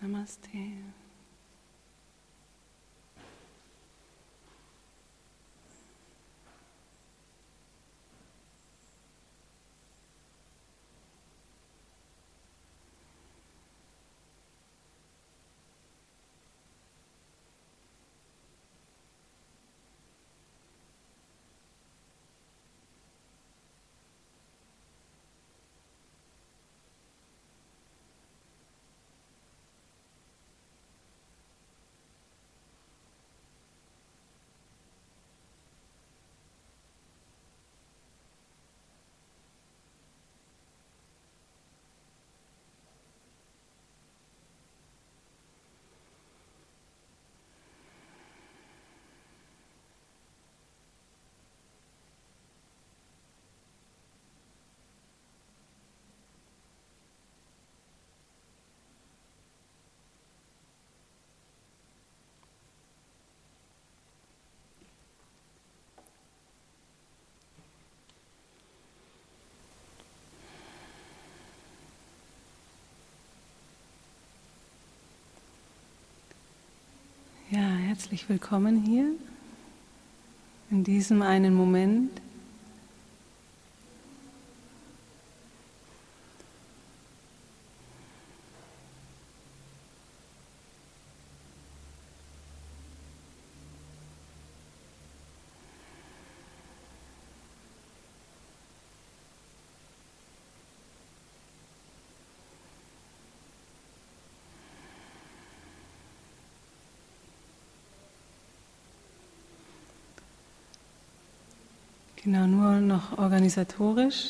Namaste. Ja, herzlich willkommen hier in diesem einen Moment. Genau, nur noch organisatorisch.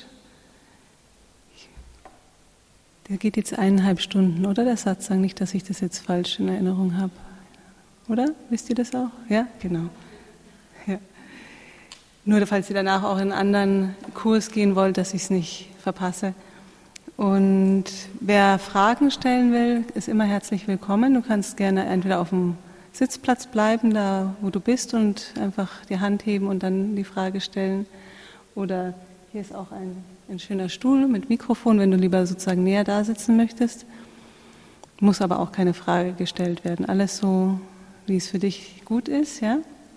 Der geht jetzt 1,5 Stunden, oder? Der Satsang, nicht, dass ich das jetzt falsch in Erinnerung habe. Oder? Wisst ihr das auch? Ja, genau. Ja. Nur, falls ihr danach auch in einen anderen Kurs gehen wollt, dass ich es nicht verpasse. Und wer Fragen stellen will, ist immer herzlich willkommen. Du kannst gerne entweder auf dem Sitzplatz bleiben, da wo du bist, und einfach die Hand heben und dann die Frage stellen. Oder hier ist auch ein schöner Stuhl mit Mikrofon, wenn du lieber sozusagen näher da sitzen möchtest. Muss aber auch keine Frage gestellt werden. Alles so, wie es für dich gut ist, ja?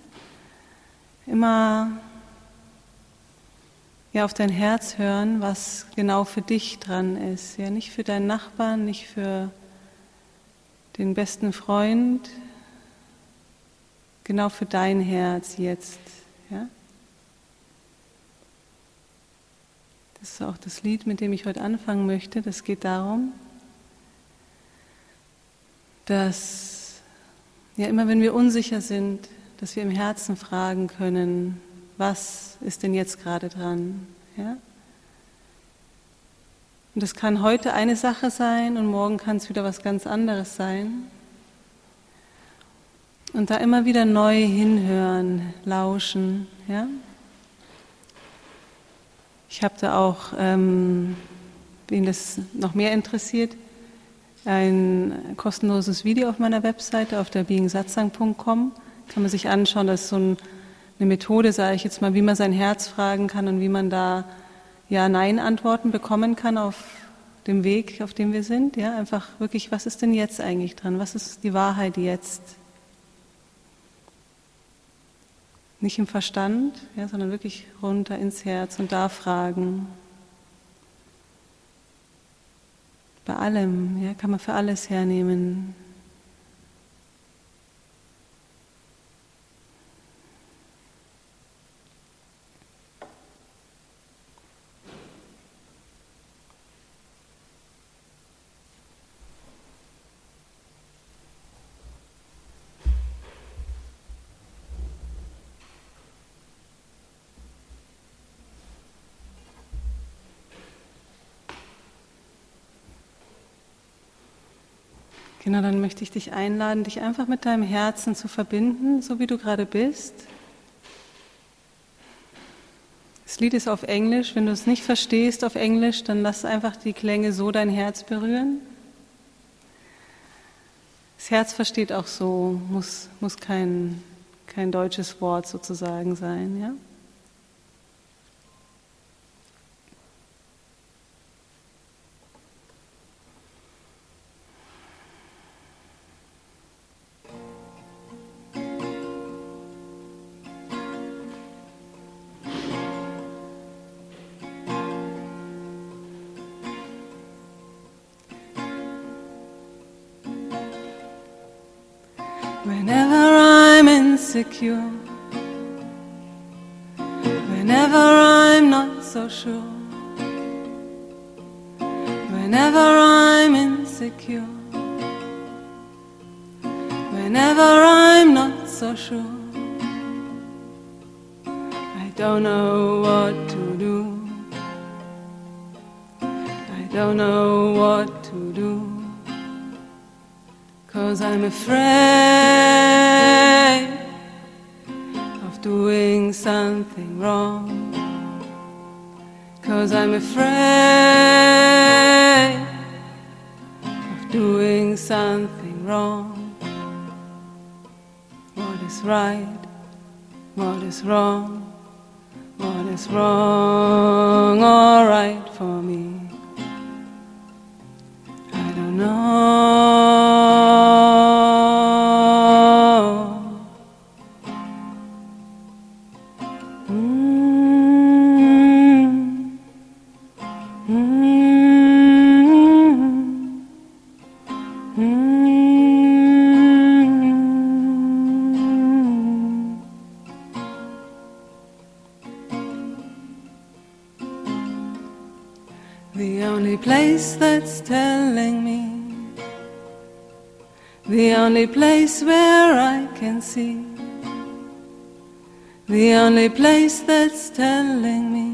Immer auf dein Herz hören, was genau für dich dran ist. Ja, nicht für deinen Nachbarn, nicht für den besten Freund, genau für dein Herz jetzt. Ja? Das ist auch das Lied, mit dem ich heute anfangen möchte. Das geht darum, dass immer wenn wir unsicher sind, dass wir im Herzen fragen können, was ist denn jetzt gerade dran? Ja? Und das kann heute eine Sache sein und morgen kann es wieder was ganz anderes sein. Und da immer wieder neu hinhören, lauschen. Ja? Ich habe da auch, wen das noch mehr interessiert, ein kostenloses Video auf meiner Webseite, auf der beingsatsang.com. Kann man sich anschauen, das ist so eine Methode, sage ich jetzt mal, wie man sein Herz fragen kann und wie man da Ja-Nein-Antworten bekommen kann auf dem Weg, auf dem wir sind. Ja? Einfach wirklich, was ist denn jetzt eigentlich dran? Was ist die Wahrheit jetzt? Nicht im Verstand, sondern wirklich runter ins Herz und da fragen. Bei allem, kann man für alles hernehmen. Genau, dann möchte ich dich einladen, dich einfach mit deinem Herzen zu verbinden, so wie du gerade bist. Das Lied ist auf Englisch. Wenn du es nicht verstehst auf Englisch, dann lass einfach die Klänge so dein Herz berühren. Das Herz versteht auch so, muss kein deutsches Wort sozusagen sein, ja? Whenever I'm insecure, whenever I'm not so sure, whenever I'm insecure, whenever I'm not so sure, I don't know what to do. I don't know what to do, 'cause I'm afraid of doing something wrong. 'Cause I'm afraid of doing something wrong. What is right? What is wrong? What is wrong or right for me? I don't know. The only place that's telling me, the only place where I can see, the only place that's telling me,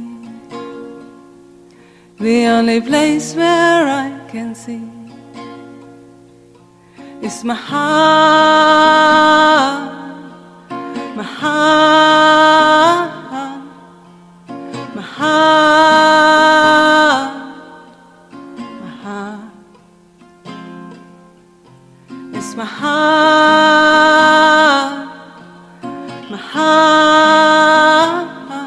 the only place where I can see is my heart, my heart, my heart, my heart. It's my heart, my heart,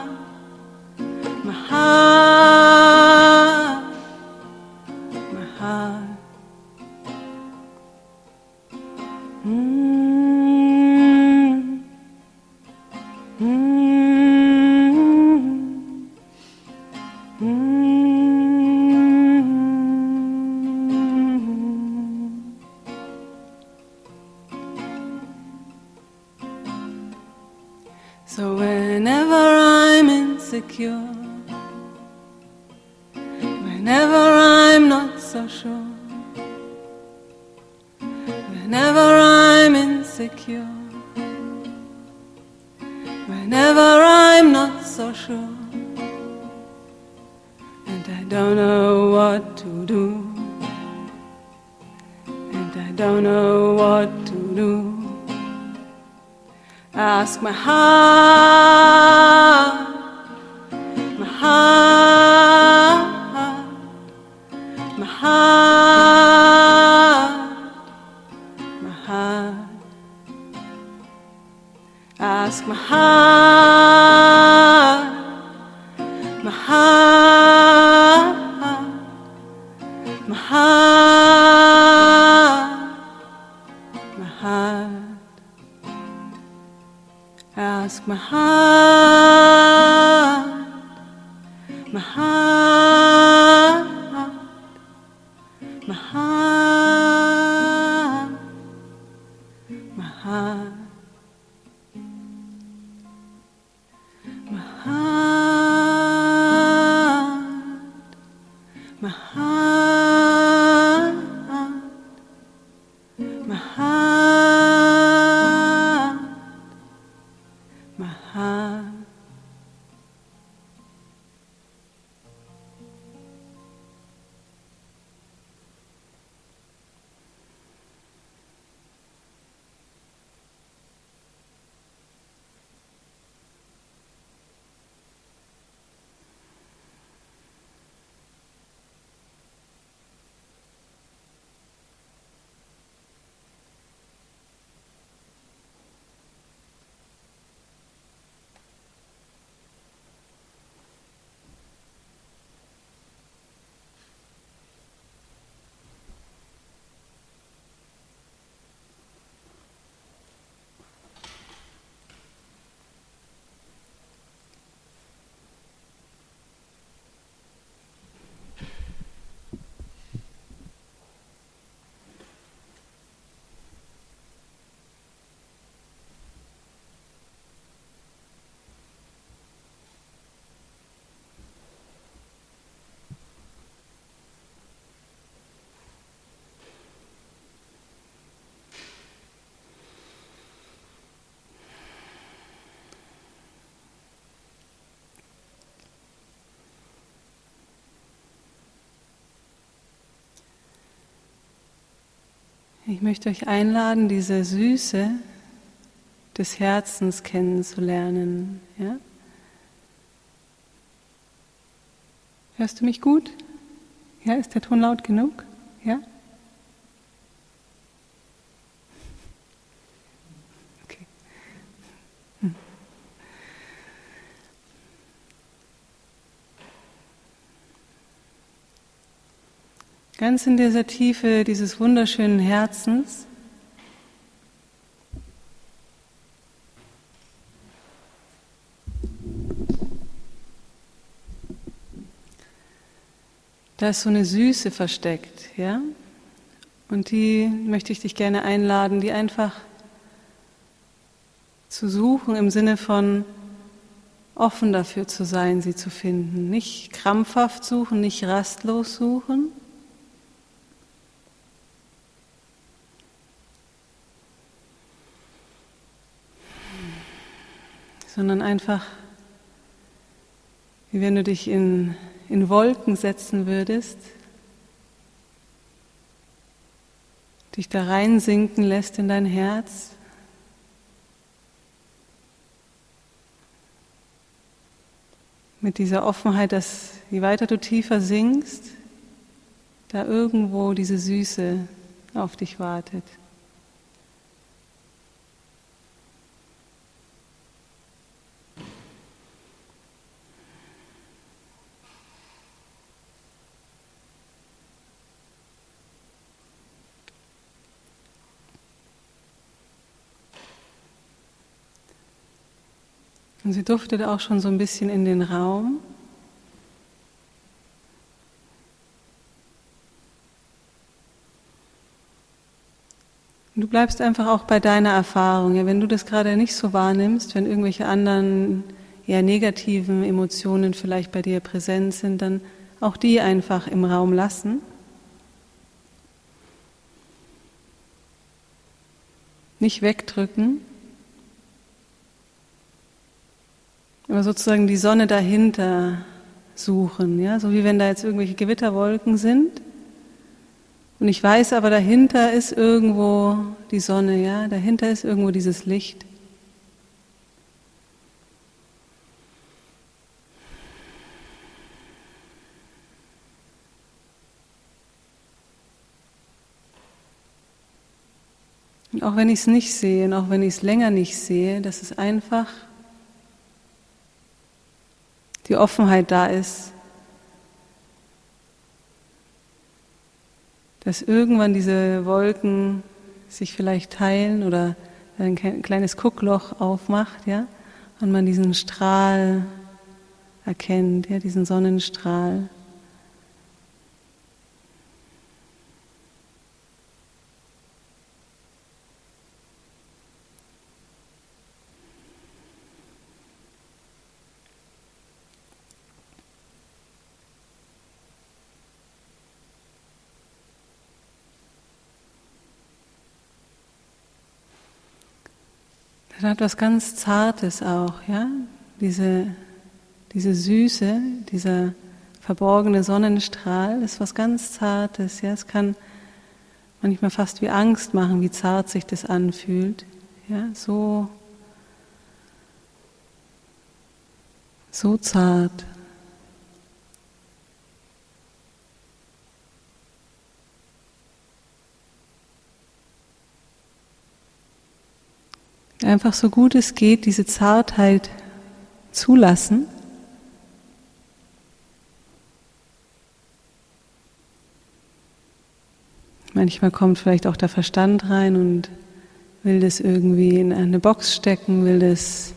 my heart, my heart. So whenever I'm insecure, whenever I'm not so sure, whenever I'm insecure, whenever I'm not so sure, and I don't know what to do, and I don't know what to do, ask my heart, my heart, my heart, my heart. Ask my heart, my heart, my heart, my heart. Ask my heart, my heart, my heart, my heart, my heart, my heart, my heart, my heart. Ich möchte euch einladen, diese Süße des Herzens kennenzulernen. Ja? Hörst du mich gut? Ja, ist der Ton laut genug? Ja? Okay. Ganz in dieser Tiefe dieses wunderschönen Herzens da ist so eine Süße versteckt, ja? Und die möchte ich dich gerne einladen, die einfach zu suchen im Sinne von offen dafür zu sein, sie zu finden. Nicht krampfhaft suchen, nicht rastlos suchen, sondern einfach, wie wenn du dich in Wolken setzen würdest, dich da reinsinken lässt in dein Herz. Mit dieser Offenheit, dass je weiter du tiefer sinkst, da irgendwo diese Süße auf dich wartet. Und sie duftet auch schon so ein bisschen in den Raum. Und du bleibst einfach auch bei deiner Erfahrung. Ja, wenn du das gerade nicht so wahrnimmst, wenn irgendwelche anderen eher negativen Emotionen vielleicht bei dir präsent sind, dann auch die einfach im Raum lassen. Nicht wegdrücken, aber sozusagen die Sonne dahinter suchen, ja, so wie wenn da jetzt irgendwelche Gewitterwolken sind und ich weiß aber, dahinter ist irgendwo die Sonne, ja, dahinter ist irgendwo dieses Licht. Und auch wenn ich es nicht sehe und auch wenn ich es länger nicht sehe, dass es einfach die Offenheit da ist, dass irgendwann diese Wolken sich vielleicht teilen oder ein kleines Guckloch aufmacht, ja, und man diesen Strahl erkennt, ja, diesen Sonnenstrahl. Das hat was ganz Zartes auch, ja, diese Süße, dieser verborgene Sonnenstrahl ist was ganz Zartes, ja, es kann manchmal fast wie Angst machen, wie zart sich das anfühlt, ja, so zart. Einfach so gut es geht, diese Zartheit zulassen. Manchmal kommt vielleicht auch der Verstand rein und will das irgendwie in eine Box stecken, will das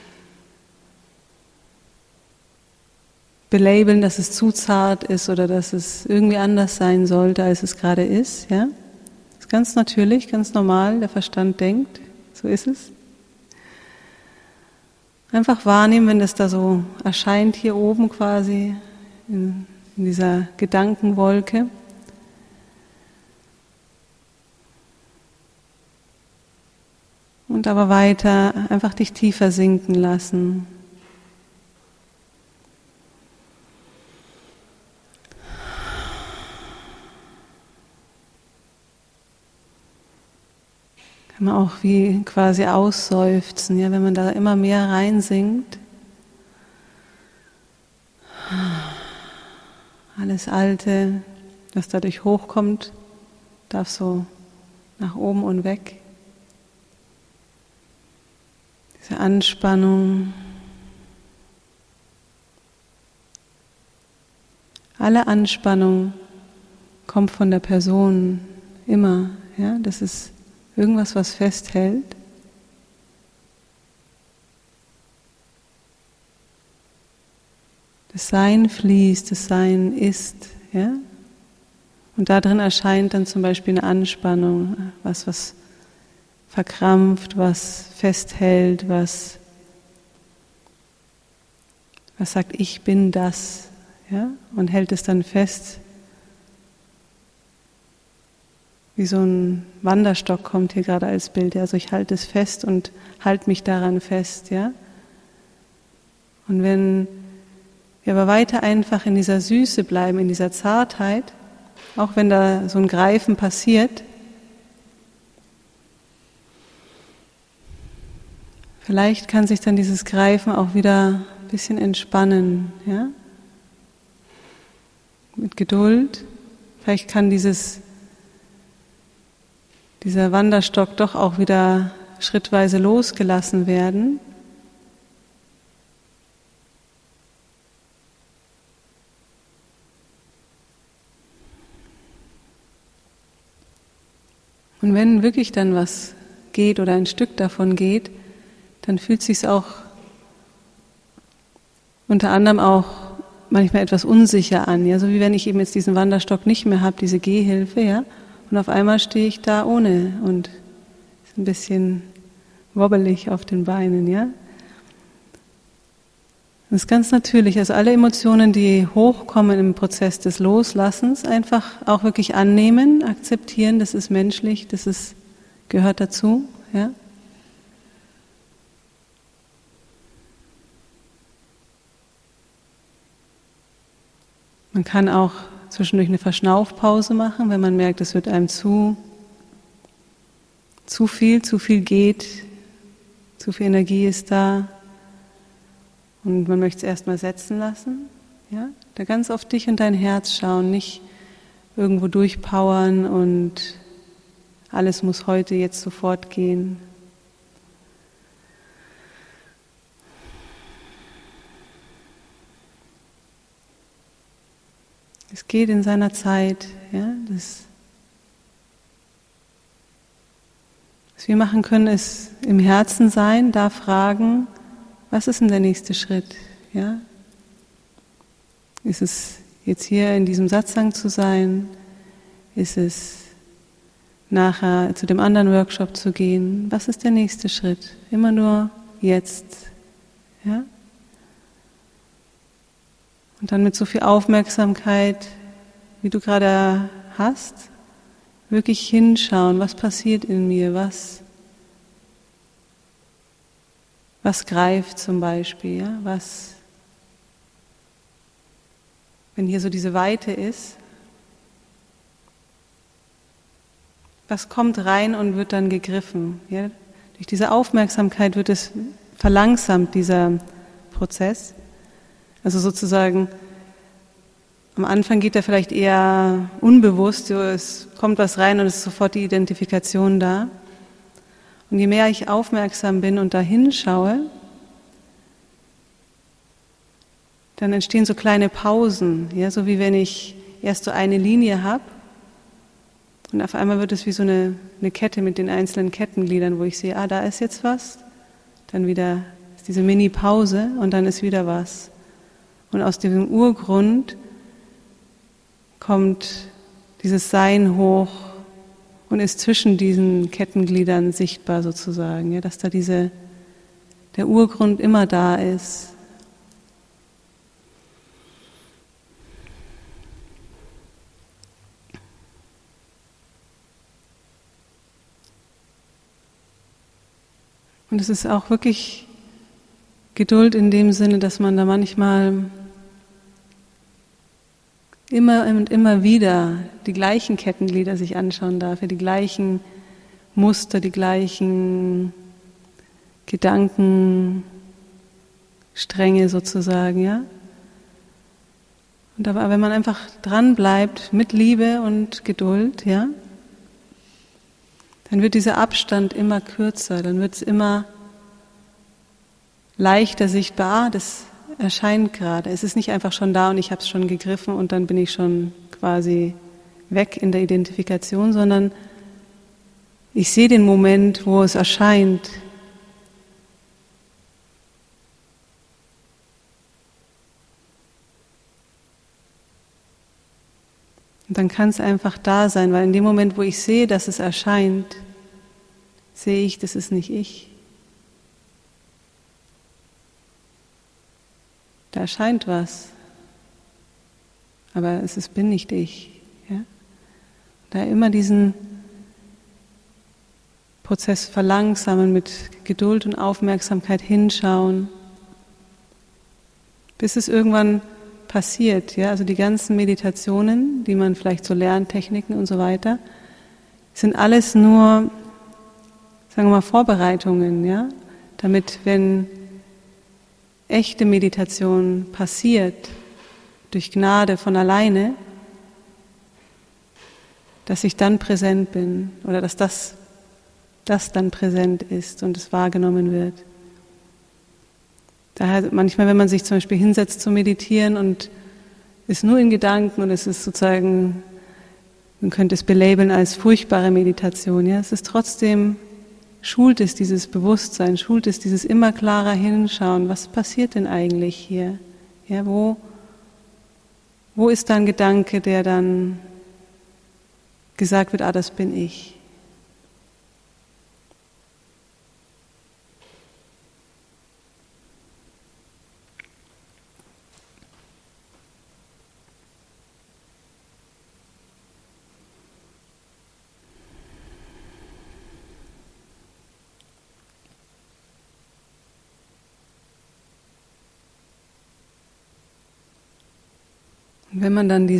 belabeln, dass es zu zart ist oder dass es irgendwie anders sein sollte, als es gerade ist. Ja? Das ist ganz natürlich, ganz normal, der Verstand denkt, so ist es. Einfach wahrnehmen, wenn das da so erscheint hier oben quasi in dieser Gedankenwolke. Und aber weiter einfach dich tiefer sinken lassen. Kann man auch wie quasi ausseufzen, ja, wenn man da immer mehr reinsinkt. Alles Alte, das dadurch hochkommt, darf so nach oben und weg. Diese Anspannung. Alle Anspannung kommt von der Person immer. Ja? Das ist irgendwas, was festhält. Das Sein fließt, das Sein ist. Ja? Und darin erscheint dann zum Beispiel eine Anspannung, was verkrampft, was festhält, was sagt, ich bin das. Ja? Und hält es dann fest. Wie so ein Wanderstock kommt hier gerade als Bild. Also ich halte es fest und halte mich daran fest. Ja? Und wenn wir aber weiter einfach in dieser Süße bleiben, in dieser Zartheit, auch wenn da so ein Greifen passiert, vielleicht kann sich dann dieses Greifen auch wieder ein bisschen entspannen. Ja? Mit Geduld. Vielleicht kann dieser Wanderstock doch auch wieder schrittweise losgelassen werden. Und wenn wirklich dann was geht oder ein Stück davon geht, dann fühlt es sich auch unter anderem auch manchmal etwas unsicher an, ja, so wie wenn ich eben jetzt diesen Wanderstock nicht mehr habe, diese Gehhilfe, ja, und auf einmal stehe ich da ohne und ist ein bisschen wobbelig auf den Beinen, ja. Das ist ganz natürlich, also alle Emotionen, die hochkommen im Prozess des Loslassens, einfach auch wirklich annehmen, akzeptieren, das ist menschlich, gehört dazu, ja. Man kann auch zwischendurch eine Verschnaufpause machen, wenn man merkt, es wird einem zu viel geht, zu viel Energie ist da und man möchte es erstmal setzen lassen. Ja? Da ganz auf dich und dein Herz schauen, nicht irgendwo durchpowern und alles muss heute, jetzt sofort gehen. Es geht in seiner Zeit. Ja? Was wir machen können, ist im Herzen sein, da fragen, was ist denn der nächste Schritt? Ja? Ist es jetzt hier in diesem Satsang zu sein? Ist es nachher zu dem anderen Workshop zu gehen? Was ist der nächste Schritt? Immer nur jetzt. Ja? Und dann mit so viel Aufmerksamkeit, wie du gerade hast, wirklich hinschauen, was passiert in mir, was greift zum Beispiel, ja? Wenn hier so diese Weite ist, was kommt rein und wird dann gegriffen. Ja? Durch diese Aufmerksamkeit wird es verlangsamt, dieser Prozess. Also sozusagen, am Anfang geht er vielleicht eher unbewusst, so es kommt was rein und es ist sofort die Identifikation da. Und je mehr ich aufmerksam bin und da hinschaue, dann entstehen so kleine Pausen, ja, so wie wenn ich erst so eine Linie habe und auf einmal wird es wie so eine Kette mit den einzelnen Kettengliedern, wo ich sehe, da ist jetzt was, dann wieder ist diese Mini-Pause und dann ist wieder was. Und aus diesem Urgrund kommt dieses Sein hoch und ist zwischen diesen Kettengliedern sichtbar sozusagen, ja, dass da der Urgrund immer da ist. Und es ist auch wirklich Geduld in dem Sinne, dass man da manchmal immer und immer wieder die gleichen Kettenglieder sich anschauen darf, die gleichen Muster, die gleichen Gedankenstränge sozusagen, ja. Und aber wenn man einfach dran bleibt mit Liebe und Geduld, ja, dann wird dieser Abstand immer kürzer, dann wird es immer leichter sichtbar, das erscheint gerade. Es ist nicht einfach schon da und ich habe es schon gegriffen und dann bin ich schon quasi weg in der Identifikation, sondern ich sehe den Moment, wo es erscheint. Und dann kann es einfach da sein, weil in dem Moment, wo ich sehe, dass es erscheint, sehe ich, das ist nicht ich. Da erscheint was, aber bin nicht ich. Ja? Da immer diesen Prozess verlangsamen, mit Geduld und Aufmerksamkeit hinschauen, bis es irgendwann passiert. Ja? Also die ganzen Meditationen, die man vielleicht so lernt, Techniken und so weiter, sind alles nur, sagen wir mal, Vorbereitungen, ja? Damit, wenn echte Meditation passiert, durch Gnade von alleine, dass ich dann präsent bin oder dass das dann präsent ist und es wahrgenommen wird. Daher manchmal, wenn man sich zum Beispiel hinsetzt zu meditieren und ist nur in Gedanken und es ist sozusagen, man könnte es belabeln als furchtbare Meditation, ja, es ist trotzdem, schult es dieses Bewusstsein, schult es dieses immer klarer Hinschauen, was passiert denn eigentlich hier? Ja, wo ist da ein Gedanke, der dann gesagt wird, das bin ich. Und wenn man dann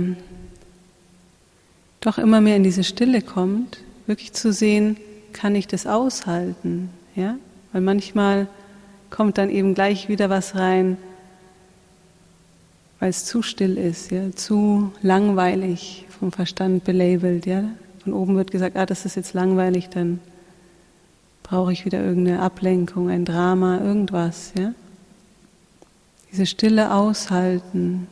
doch immer mehr in diese Stille kommt, wirklich zu sehen, kann ich das aushalten, ja? Weil manchmal kommt dann eben gleich wieder was rein, weil es zu still ist, ja? Zu langweilig, vom Verstand belabelt, ja? Von oben wird gesagt, das ist jetzt langweilig, dann brauche ich wieder irgendeine Ablenkung, ein Drama, irgendwas, ja? Diese Stille aushalten,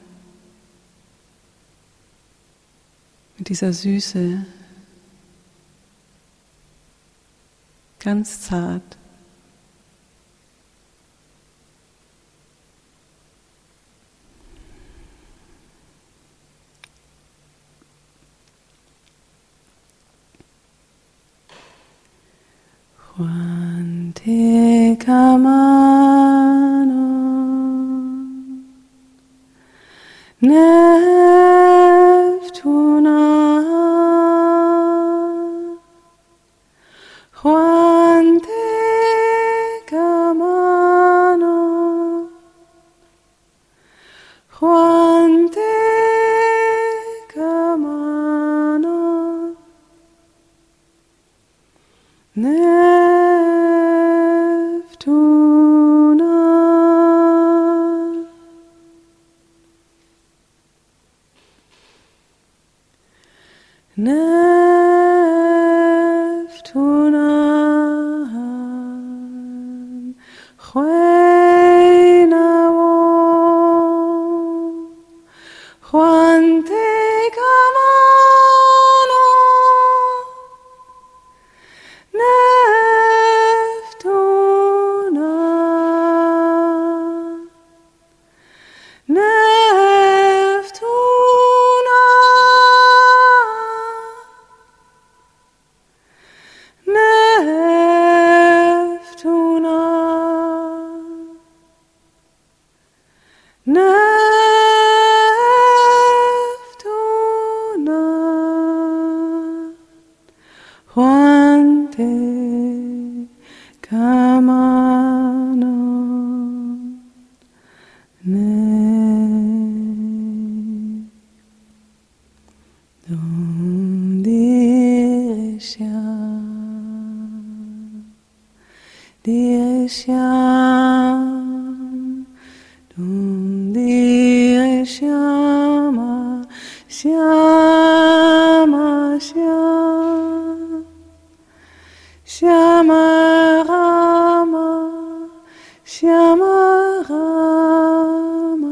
mit dieser Süße, ganz zart. Juante Kamano Neftuna Juante Kamano Juante Kamano Neftuna Neftunan Juenawo Juante Kamano Neftuna Neftuna Neftuna Shyam, Tum dire Shyama, Shyama, Shyam, Shyama Rama, Shyama Rama,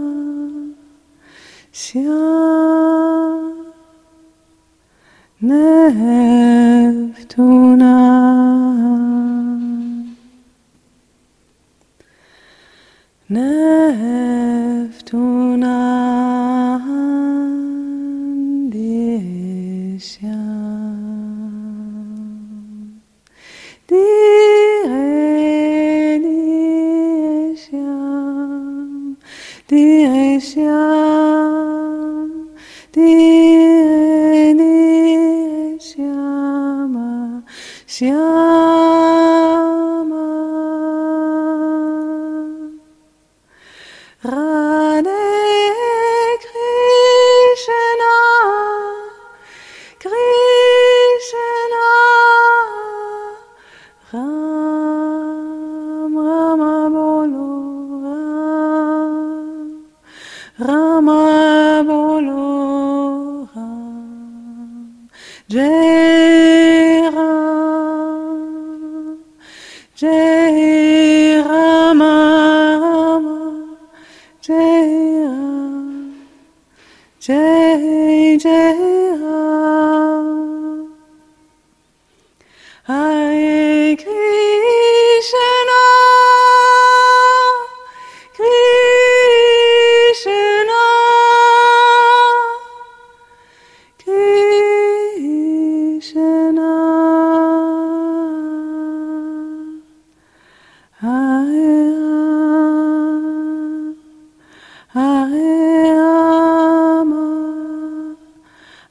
Shyam Neftuna. Neftunan Dishyam, Dire Dishyam, Dire Shyam, Dire Dishyama, Shyama Radhe Krishna, Krishna Ram, Rama bolo Ram, Rama bolo Ram, Jai Ram, Jai Rama Rama, Jai Ram, Jai Jai Ram. Hare Krishna, Krishna, Krishna, Hare Rama, Hare Rama,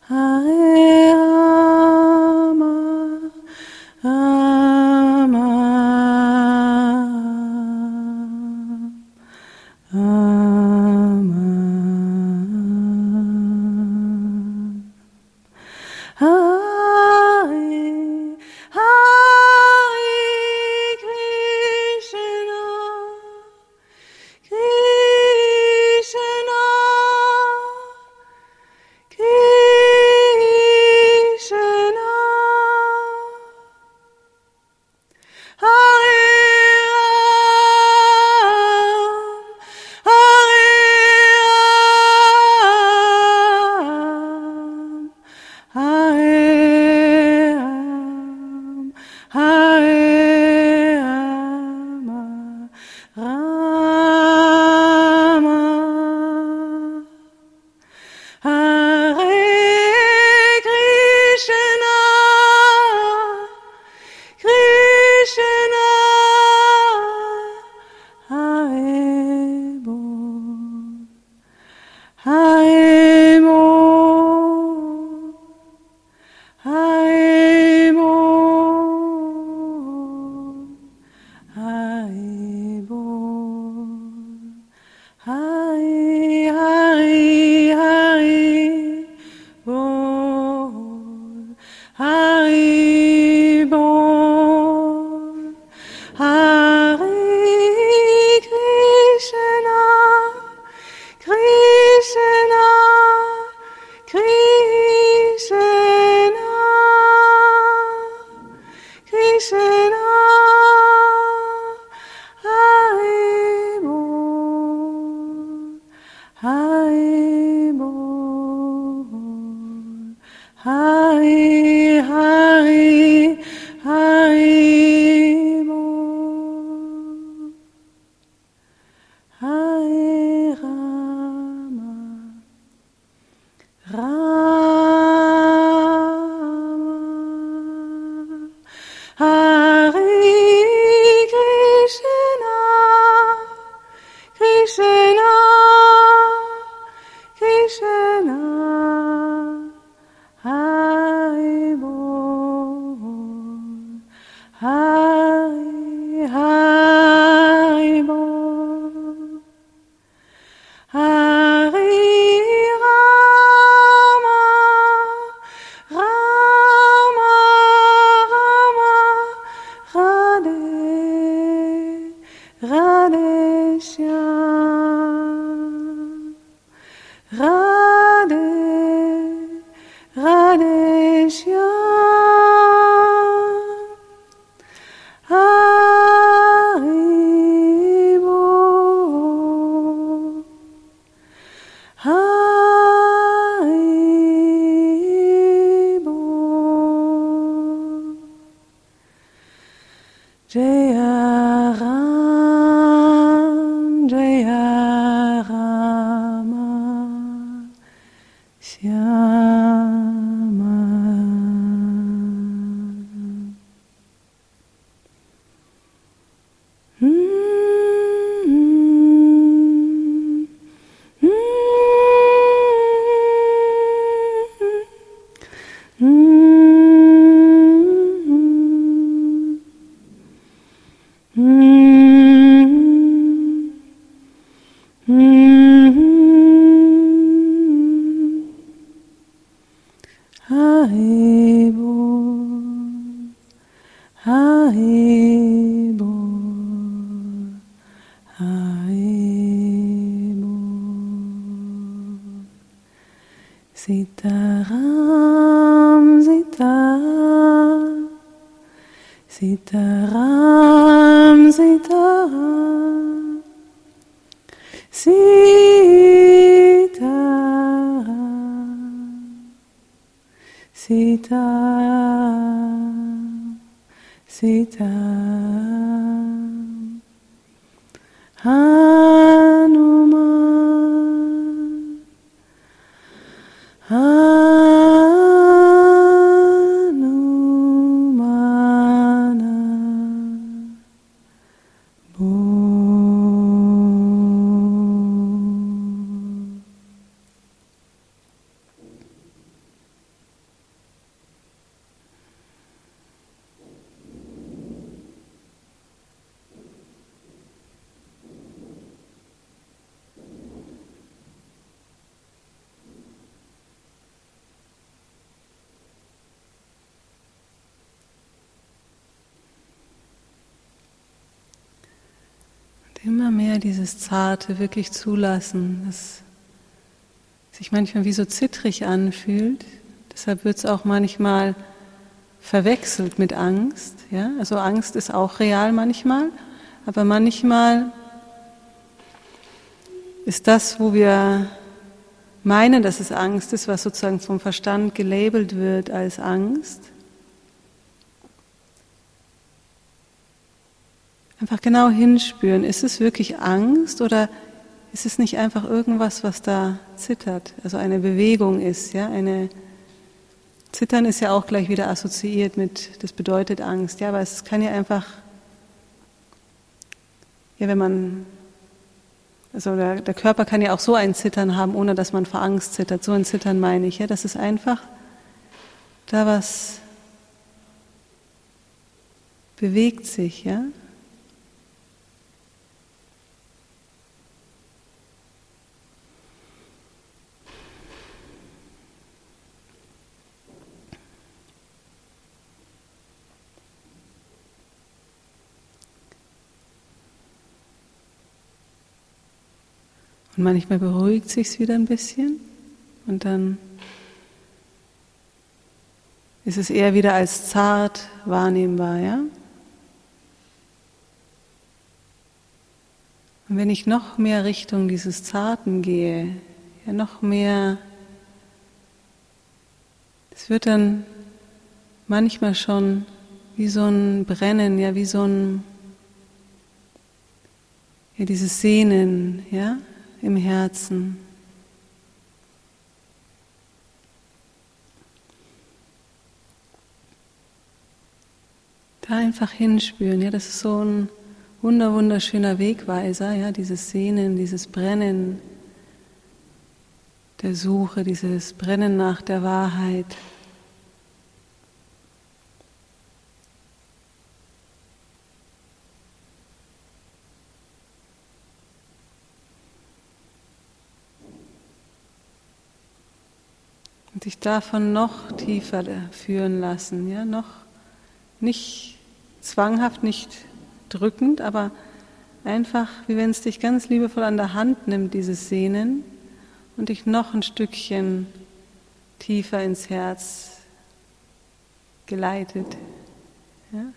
Radheshyam, Radhe, Radheshyam, Haribol, Haribol, Jaya Ram, Jaya Rama, Shyama. Haribol, Haribol, Haribol. Sitaram, Sitaram, Sitaram, Sitaram, Sitaram, Sitaram, Sitaram, Hanuman, Hanumana, immer mehr dieses Zarte wirklich zulassen, das sich manchmal wie so zittrig anfühlt. Deshalb wird es auch manchmal verwechselt mit Angst. Ja? Also Angst ist auch real manchmal, aber manchmal ist das, wo wir meinen, dass es Angst ist, was sozusagen vom Verstand gelabelt wird als Angst. Einfach genau hinspüren, ist es wirklich Angst oder ist es nicht einfach irgendwas, was da zittert, also eine Bewegung ist, ja, Zittern ist ja auch gleich wieder assoziiert mit, das bedeutet Angst, ja, aber es kann ja einfach, ja, wenn man, also der Körper kann ja auch so ein Zittern haben, ohne dass man vor Angst zittert, so ein Zittern meine ich, ja, das ist einfach da was bewegt sich, ja. Und manchmal beruhigt sich's wieder ein bisschen und dann ist es eher wieder als zart wahrnehmbar, ja? Und wenn ich noch mehr Richtung dieses Zarten gehe, ja, noch mehr, es wird dann manchmal schon wie so ein Brennen, ja, wie so ein, ja, dieses Sehnen, ja, im Herzen. Da einfach hinspüren, ja, das ist so ein wunderschöner Wegweiser, ja, dieses Sehnen, dieses Brennen der Suche, dieses Brennen nach der Wahrheit. Und sich davon noch tiefer führen lassen, ja, noch nicht zwanghaft, nicht drückend, aber Einfach, wie wenn es dich ganz liebevoll an der Hand nimmt, dieses Sehnen, und dich noch ein Stückchen tiefer ins Herz geleitet. Ja?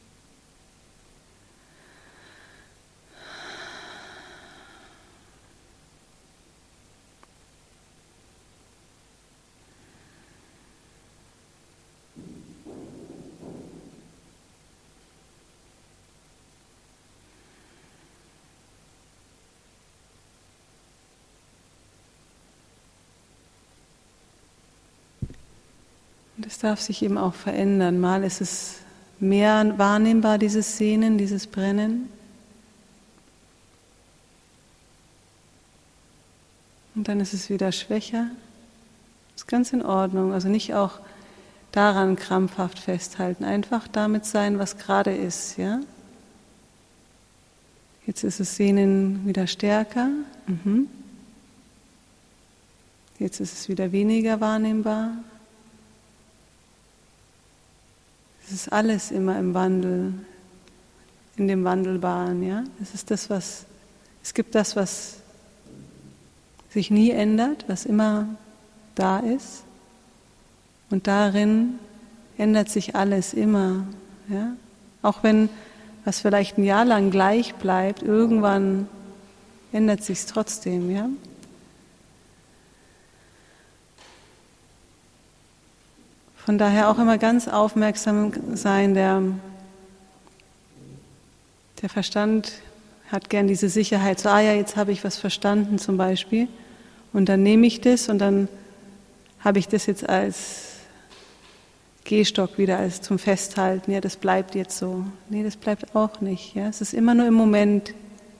Und es darf sich eben auch verändern. Mal ist es mehr wahrnehmbar, dieses Sehnen, dieses Brennen. Und dann ist es wieder schwächer. Ist ganz in Ordnung. Also nicht auch daran krampfhaft festhalten. Einfach damit sein, was gerade ist. Ja? Jetzt ist das Sehnen wieder stärker. Jetzt ist es wieder weniger wahrnehmbar. Es ist alles immer im Wandel, in dem Wandelbaren, ja. Es gibt das, was sich nie ändert, was immer da ist. Und darin ändert sich alles immer, ja. Auch wenn was vielleicht ein Jahr lang gleich bleibt, irgendwann ändert sich es trotzdem, ja. Von daher auch immer ganz aufmerksam sein, der Verstand hat gern diese Sicherheit, so, ja, jetzt habe ich was verstanden zum Beispiel und dann nehme ich das und dann habe ich das jetzt als Gehstock wieder, als zum Festhalten, ja, das bleibt jetzt so. Nee, das bleibt auch nicht, ja, es ist immer nur im Moment,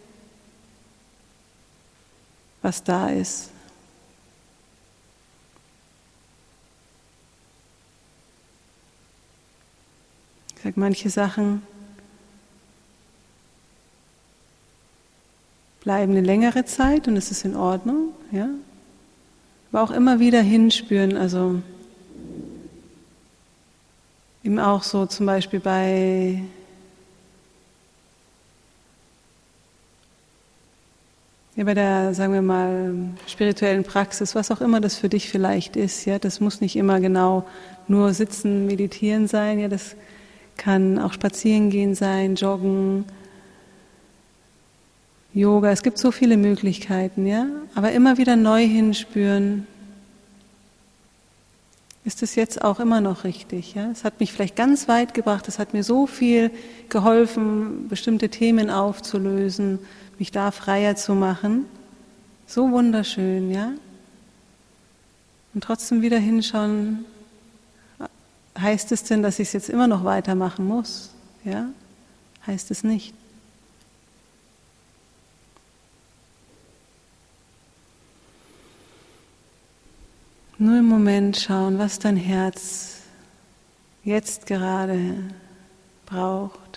was da ist. Ich sage, manche Sachen bleiben eine längere Zeit und es ist in Ordnung, ja. Aber auch immer wieder hinspüren, also eben auch so zum Beispiel bei der, sagen wir mal, spirituellen Praxis, was auch immer das für dich vielleicht ist, ja, das muss nicht immer genau nur sitzen, meditieren sein, ja, das kann auch spazieren gehen sein, joggen, Yoga, es gibt so viele Möglichkeiten, ja, aber immer wieder neu hinspüren, ist es jetzt auch immer noch richtig, ja? Es hat mich vielleicht ganz weit gebracht, es hat mir so viel geholfen, bestimmte Themen aufzulösen, mich da freier zu machen, so wunderschön, ja? Und trotzdem wieder hinschauen, heißt es denn, dass ich es jetzt immer noch weitermachen muss? Ja? Heißt es nicht. Nur im Moment schauen, was dein Herz jetzt gerade braucht.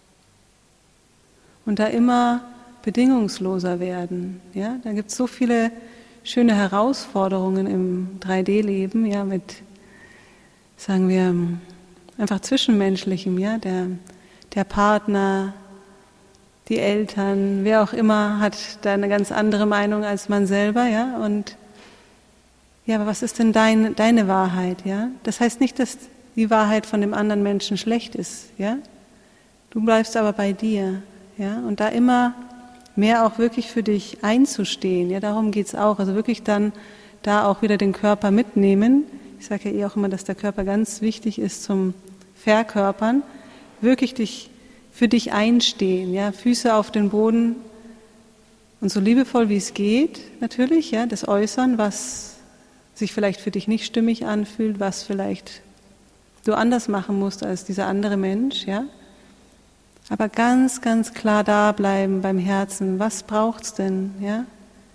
Und da immer bedingungsloser werden. Ja? Da gibt es so viele schöne Herausforderungen im 3D-Leben, ja, mit, sagen wir, einfach Zwischenmenschlichem, ja, der Partner, die Eltern, wer auch immer hat da eine ganz andere Meinung als man selber, ja, und ja, aber was ist denn deine Wahrheit, ja? Das heißt nicht, dass die Wahrheit von dem anderen Menschen schlecht ist, ja? Du bleibst aber bei dir, ja, und da immer mehr auch wirklich für dich einzustehen, ja, darum geht's auch, also wirklich dann da auch wieder den Körper mitnehmen. Ich sage ja auch immer, dass der Körper ganz wichtig ist zum Verkörpern, wirklich für dich einstehen, ja, Füße auf den Boden und so liebevoll wie es geht, natürlich, ja, das Äußern, was sich vielleicht für dich nicht stimmig anfühlt, was vielleicht du anders machen musst als dieser andere Mensch, ja. Aber ganz, ganz klar da bleiben beim Herzen. Was braucht's denn, ja?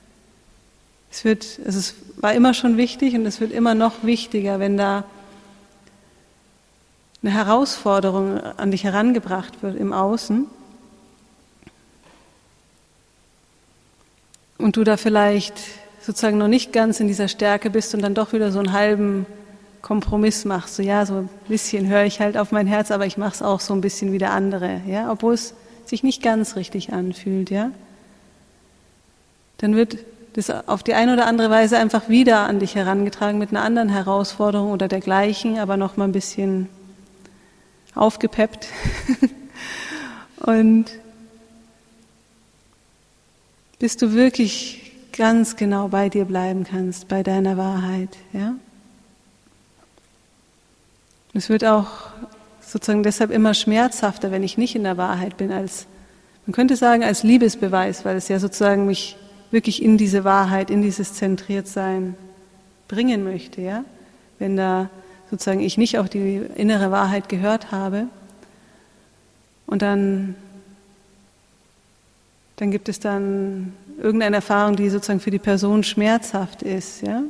Es war immer schon wichtig und es wird immer noch wichtiger, wenn da eine Herausforderung an dich herangebracht wird im Außen und du da vielleicht sozusagen noch nicht ganz in dieser Stärke bist und dann doch wieder so einen halben Kompromiss machst. So, ja, so ein bisschen höre ich halt auf mein Herz, aber ich mache es auch so ein bisschen wie der andere. Ja? Obwohl es sich nicht ganz richtig anfühlt, ja, dann wird das auf die eine oder andere Weise einfach wieder an dich herangetragen mit einer anderen Herausforderung oder dergleichen, aber noch mal ein bisschen aufgepeppt. Und bis du wirklich ganz genau bei dir bleiben kannst, bei deiner Wahrheit, ja. Es wird auch sozusagen deshalb immer schmerzhafter, wenn ich nicht in der Wahrheit bin, man könnte sagen, als Liebesbeweis, weil es ja sozusagen mich wirklich in diese Wahrheit, in dieses Zentriertsein bringen möchte, ja. Wenn da sozusagen ich nicht auf die innere Wahrheit gehört habe und dann gibt es dann irgendeine Erfahrung, die sozusagen für die Person schmerzhaft ist, ja.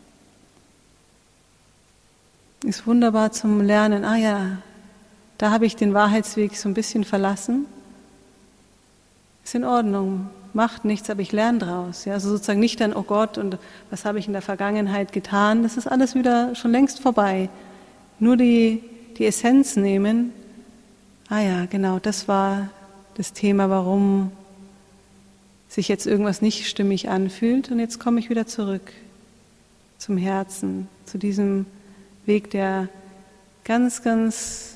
Ist wunderbar zum Lernen, ja, da habe ich den Wahrheitsweg so ein bisschen verlassen. Ist in Ordnung, macht nichts, aber ich lerne draus. Ja? Also sozusagen nicht dann, oh Gott, und was habe ich in der Vergangenheit getan? Das ist alles wieder schon längst vorbei. Nur die Essenz nehmen, ja, genau, das war das Thema, warum sich jetzt irgendwas nicht stimmig anfühlt. Und jetzt komme ich wieder zurück zum Herzen, zu diesem Weg, der ganz, ganz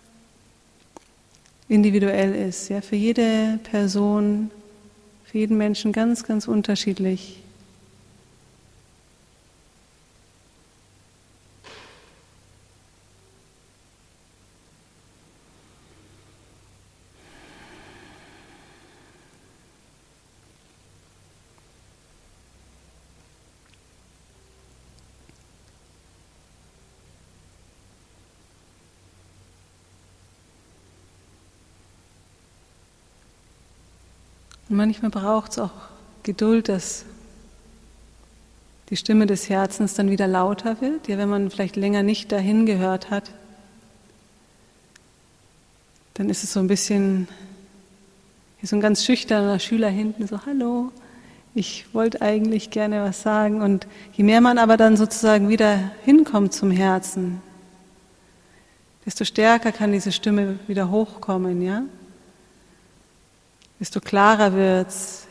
individuell ist, ja, für jede Person, für jeden Menschen ganz, ganz unterschiedlich. Und manchmal braucht es auch Geduld, dass die Stimme des Herzens dann wieder lauter wird, ja, wenn man vielleicht länger nicht dahin gehört hat, dann ist es so ein bisschen wie so ein ganz schüchterner Schüler hinten, so, hallo, ich wollte eigentlich gerne was sagen. Und je mehr man aber dann sozusagen wieder hinkommt zum Herzen, desto stärker kann diese Stimme wieder hochkommen, ja. Desto klarer wird's.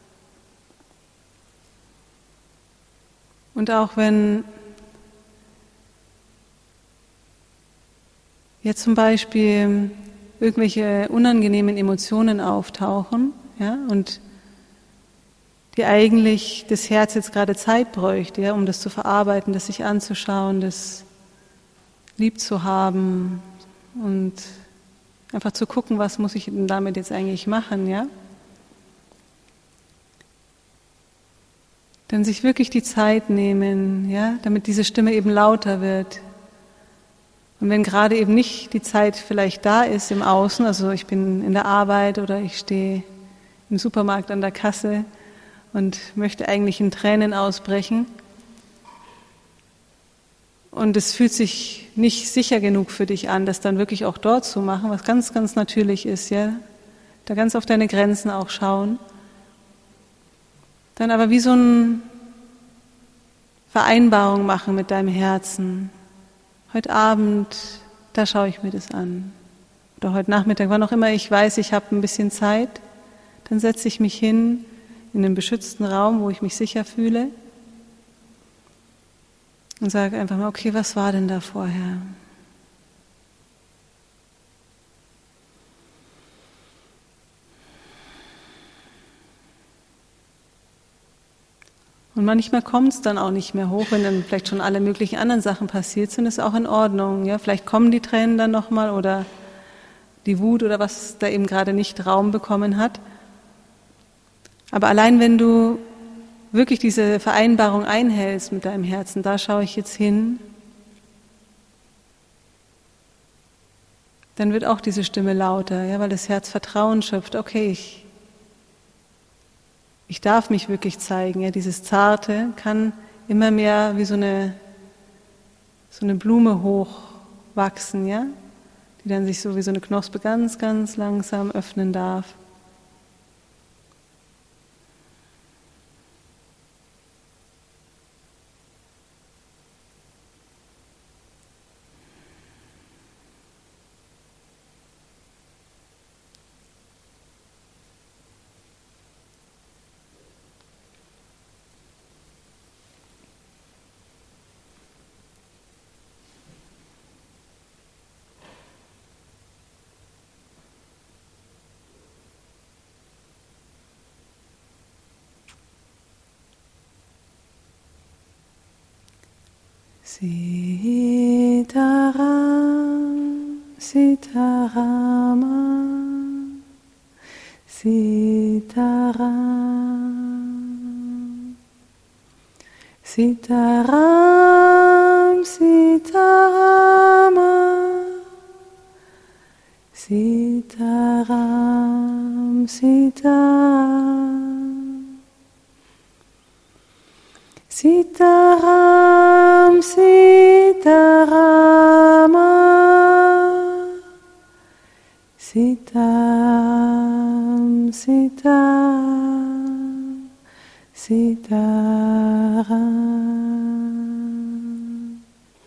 Und auch wenn jetzt zum Beispiel irgendwelche unangenehmen Emotionen auftauchen, ja, und die eigentlich das Herz jetzt gerade Zeit bräuchte, ja, um das zu verarbeiten, das sich anzuschauen, das lieb zu haben und einfach zu gucken, was muss ich denn damit jetzt eigentlich machen, ja? Dann sich wirklich die Zeit nehmen, ja, damit diese Stimme eben lauter wird. Und wenn gerade eben nicht die Zeit vielleicht da ist im Außen, also ich bin in der Arbeit oder ich stehe im Supermarkt an der Kasse und möchte eigentlich in Tränen ausbrechen und es fühlt sich nicht sicher genug für dich an, das dann wirklich auch dort zu machen, was ganz, ganz natürlich ist, ja, da ganz auf deine Grenzen auch schauen. Dann aber wie so eine Vereinbarung machen mit deinem Herzen. Heute Abend, da schaue ich mir das an. Oder heute Nachmittag, wann auch immer ich weiß, ich habe ein bisschen Zeit, dann setze ich mich hin in einen beschützten Raum, wo ich mich sicher fühle und sage einfach mal, okay, was war denn da vorher? Und manchmal kommt es dann auch nicht mehr hoch, wenn dann vielleicht schon alle möglichen anderen Sachen passiert sind, ist auch in Ordnung. Ja? Vielleicht kommen die Tränen dann nochmal oder die Wut oder was da eben gerade nicht Raum bekommen hat. Aber allein wenn du wirklich diese Vereinbarung einhältst mit deinem Herzen, da schaue ich jetzt hin, dann wird auch diese Stimme lauter, ja? Weil das Herz Vertrauen schöpft. Okay, ich darf mich wirklich zeigen. Ja, dieses Zarte kann immer mehr wie so eine Blume hochwachsen, ja, die dann sich so wie so eine Knospe ganz, ganz langsam öffnen darf. Sitaram, Sitarama, Sitaram, Sitaram, Sitarama, Sitaram, Sitaram, Sitaram, Sitarama, Sitaram, Sitaram, Sitaram.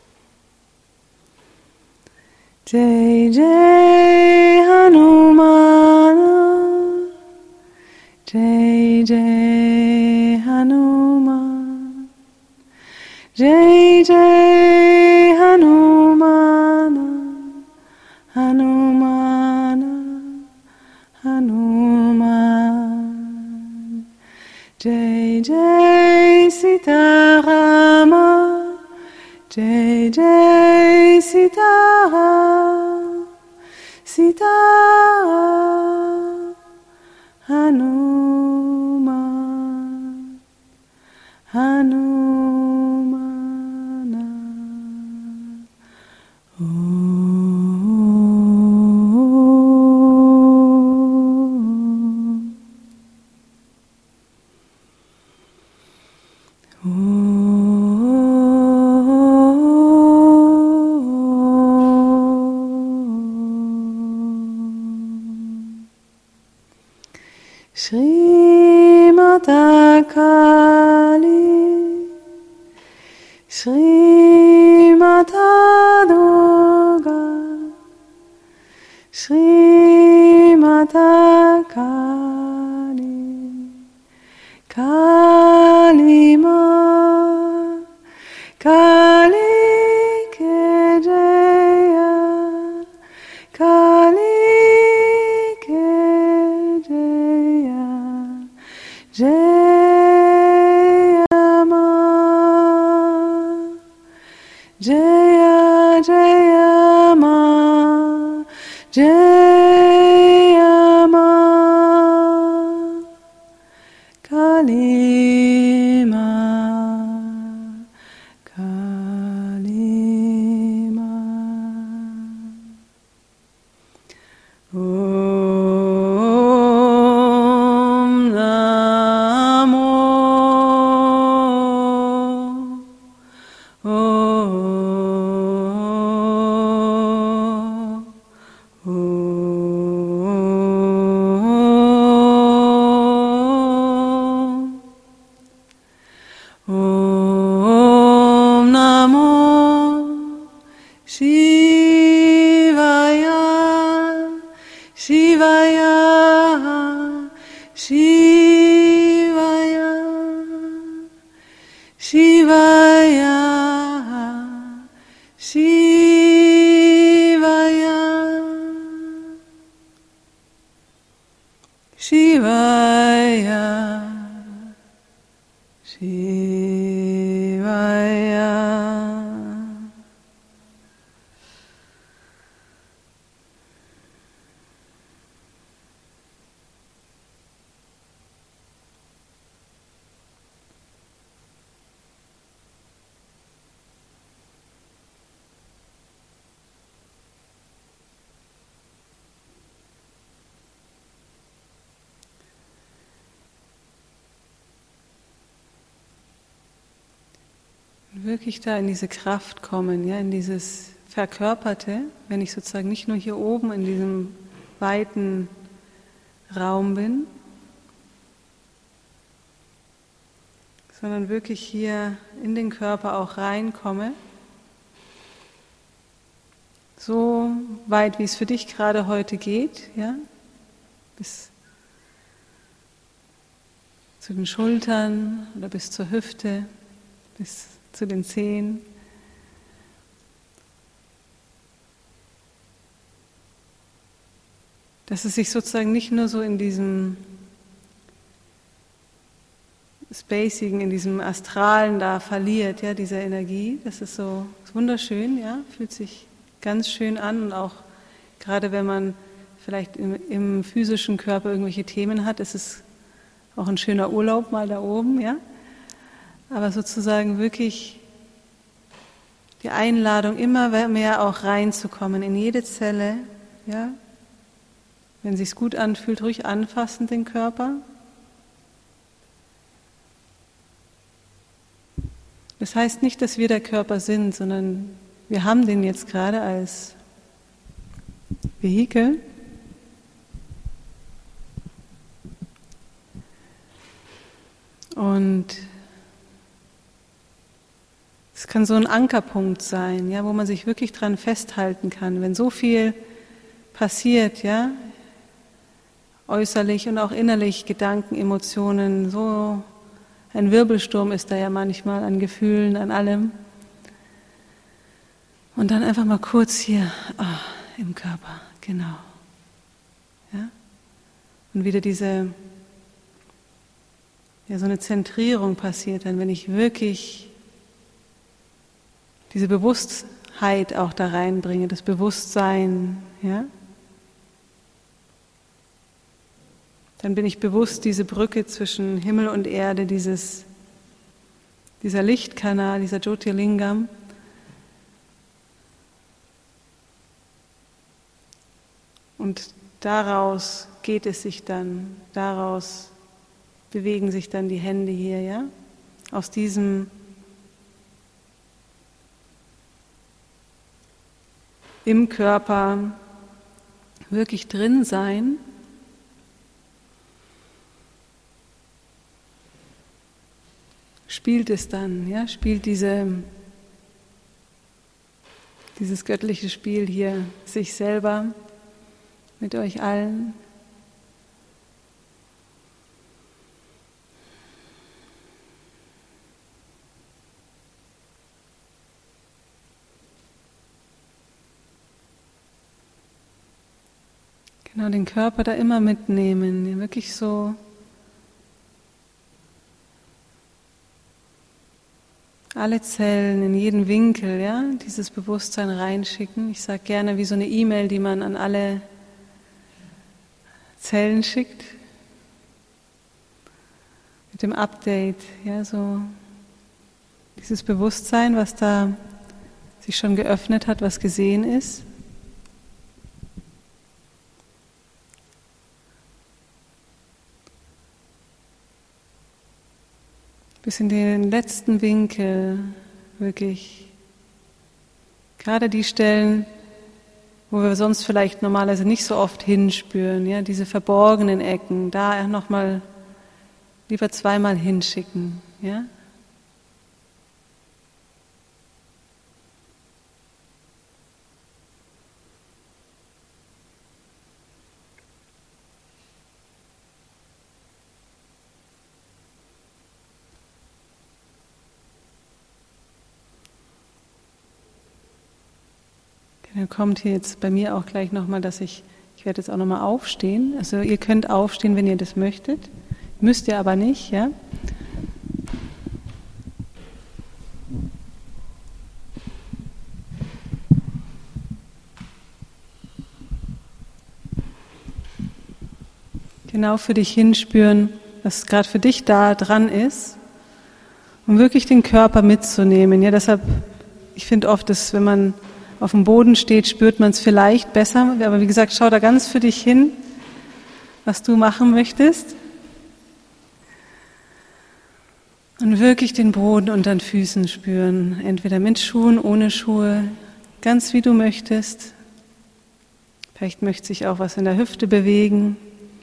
Jai Jai Hanumana, Jai Jai Hanuman, Jai Jai Hanumana, Hanumana, Hanuman. Jai Jai Sitarama, Jai Jai Sitaram, Sitaram, Hanuman, Hanumana. Shri Mata Kali, Shri Mata Durga, Shri Mata Kali, Kali Ma, Kali Ke Jaya, Kali Ke Jaya, Jaya Ma, Jaya Jaya Ma, Jaya Ma, Kali Ma, Kali Ma. Om Namo, Om Namo Shivaya, Shivaya, Shivaya, Shivaya, Shivaya, Shivaya, Shivaya. Wirklich da in diese Kraft kommen, ja, in dieses Verkörperte, wenn ich sozusagen nicht nur hier oben in diesem weiten Raum bin, sondern wirklich hier in den Körper auch reinkomme, so weit wie es für dich gerade heute geht, ja, bis zu den Schultern oder bis zur Hüfte, bis zu den Zehen. Dass es sich sozusagen nicht nur so in diesem Spacigen, in diesem Astralen da verliert, ja, diese Energie. Das ist so wunderschön, ja, fühlt sich ganz schön an und auch gerade wenn man vielleicht im physischen Körper irgendwelche Themen hat, ist es auch ein schöner Urlaub mal da oben, ja. Aber sozusagen wirklich die Einladung, immer mehr auch reinzukommen in jede Zelle, ja. Wenn es sich gut anfühlt, ruhig anfassen den Körper. Das heißt nicht, dass wir der Körper sind, sondern wir haben den jetzt gerade als Vehikel. Und es kann so ein Ankerpunkt sein, ja, wo man sich wirklich dran festhalten kann, wenn so viel passiert, ja, äußerlich und auch innerlich, Gedanken, Emotionen, so ein Wirbelsturm ist da ja manchmal an Gefühlen, an allem. Und dann einfach mal kurz hier im Körper, genau. Ja? Und wieder so eine Zentrierung passiert dann, wenn ich wirklich diese Bewusstheit auch da reinbringe, das Bewusstsein, ja. Dann bin ich bewusst, diese Brücke zwischen Himmel und Erde, dieser Lichtkanal, dieser Jyotirlingam. Und daraus geht es sich dann, daraus bewegen sich dann die Hände hier, ja? Aus diesem im Körper wirklich drin sein. Spielt es dann, ja? Spielt dieses göttliche Spiel hier sich selber mit euch allen. Genau, den Körper da immer mitnehmen, wirklich so alle Zellen in jeden Winkel, ja, dieses Bewusstsein reinschicken. Ich sage gerne wie so eine E-Mail, die man an alle Zellen schickt, mit dem Update, ja, so dieses Bewusstsein, was da sich schon geöffnet hat, was gesehen ist. Bis in den letzten Winkel, wirklich. Gerade die Stellen, wo wir sonst vielleicht normalerweise nicht so oft hinspüren, ja, diese verborgenen Ecken, da nochmal lieber zweimal hinschicken, ja. Dann kommt hier jetzt bei mir auch gleich nochmal, ich werde jetzt auch nochmal aufstehen. Also ihr könnt aufstehen, wenn ihr das möchtet. Müsst ihr aber nicht, ja. Genau für dich hinspüren, was gerade für dich da dran ist, um wirklich den Körper mitzunehmen. Ja, deshalb, ich finde oft, dass wenn man auf dem Boden steht, spürt man es vielleicht besser. Aber wie gesagt, schau da ganz für dich hin, was du machen möchtest. Und wirklich den Boden unter den Füßen spüren. Entweder mit Schuhen, ohne Schuhe, ganz wie du möchtest. Vielleicht möchte sich auch was in der Hüfte bewegen.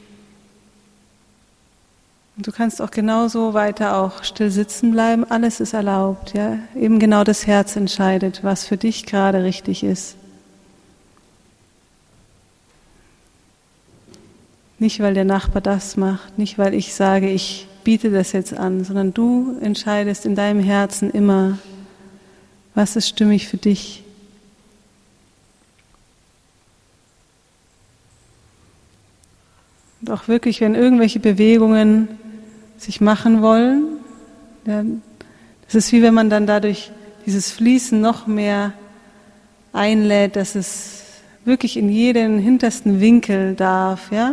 Und du kannst auch genauso weiter auch still sitzen bleiben. Alles ist erlaubt, ja. Eben genau das Herz entscheidet, was für dich gerade richtig ist. Nicht, weil der Nachbar das macht, nicht, weil ich sage, ich biete das jetzt an, sondern du entscheidest in deinem Herzen immer, was ist stimmig für dich. Und auch wirklich, wenn irgendwelche Bewegungen sich machen wollen, Ja, das ist wie wenn man dann dadurch dieses Fließen noch mehr einlädt, dass es wirklich in jeden hintersten Winkel darf, ja?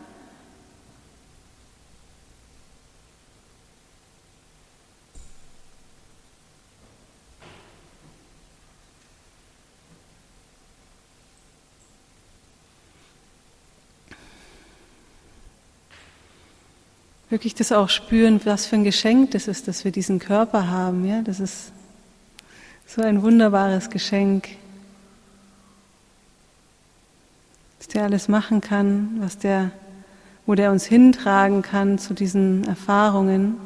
Wirklich das auch spüren, was für ein Geschenk das ist, dass wir diesen Körper haben, ja? Das ist so ein wunderbares Geschenk, was der alles machen kann, wo der uns hintragen kann zu diesen Erfahrungen.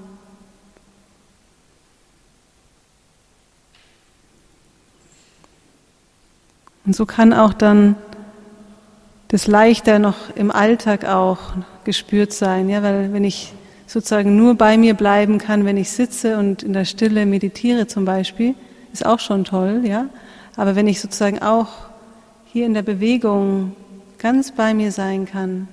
Und so kann auch dann das leichter noch im Alltag auch gespürt sein, ja, weil wenn ich sozusagen nur bei mir bleiben kann, wenn ich sitze und in der Stille meditiere zum Beispiel, ist auch schon toll, ja, aber wenn ich sozusagen auch hier in der Bewegung ganz bei mir sein kann,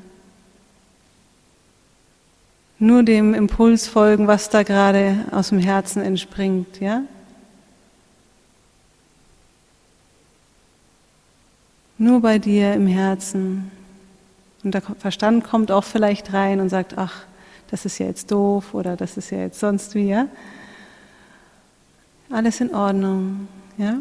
nur dem Impuls folgen, was da gerade aus dem Herzen entspringt, ja, nur bei dir im Herzen. Und der Verstand kommt auch vielleicht rein und sagt, ach, das ist ja jetzt doof oder das ist ja jetzt sonst wie, ja. Alles in Ordnung, ja.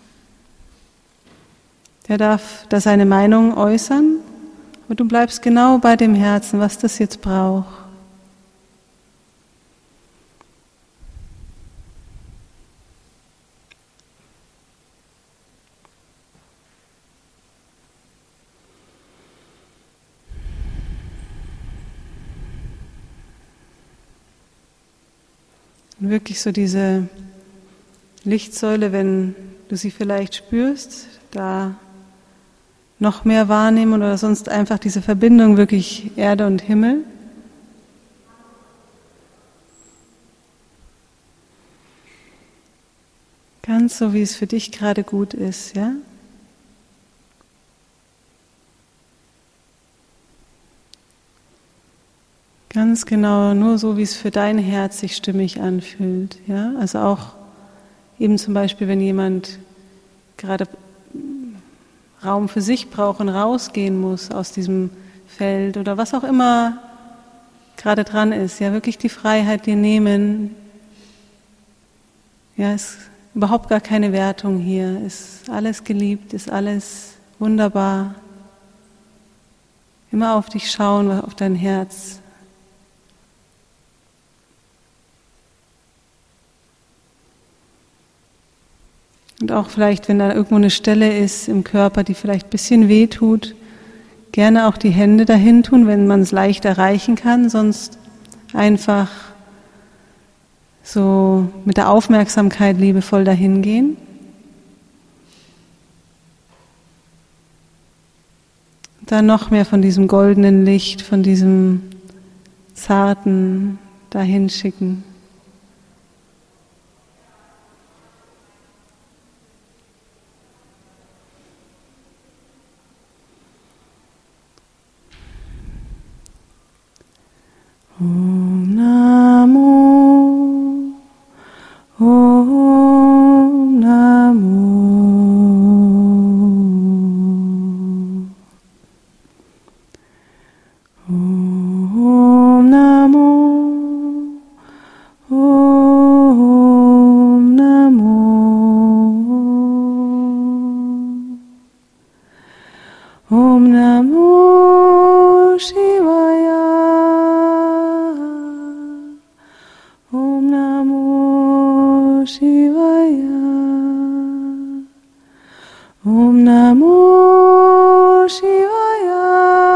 Der darf da seine Meinung äußern, aber du bleibst genau bei dem Herzen, was das jetzt braucht. Und wirklich so diese Lichtsäule, wenn du sie vielleicht spürst, da noch mehr wahrnehmen oder sonst einfach diese Verbindung wirklich Erde und Himmel. Ganz so, wie es für dich gerade gut ist, ja? Ganz genau, nur so, wie es für dein Herz sich stimmig anfühlt. Ja? Also auch eben zum Beispiel, wenn jemand gerade Raum für sich braucht und rausgehen muss aus diesem Feld oder was auch immer gerade dran ist. Ja, wirklich die Freiheit dir nehmen. Ja, ist überhaupt gar keine Wertung hier. Ist alles geliebt, ist alles wunderbar. Immer auf dich schauen, auf dein Herz. Und auch vielleicht, wenn da irgendwo eine Stelle ist im Körper, die vielleicht ein bisschen weh tut, gerne auch die Hände dahin tun, wenn man es leicht erreichen kann, sonst einfach so mit der Aufmerksamkeit liebevoll dahin gehen. Dann noch mehr von diesem goldenen Licht, von diesem zarten dahin schicken. Om Namo, Om Namo, Om Namo, Om Namo, Om Namo Shivaya. Om Namo Shivaya. Om Namo Shivaya.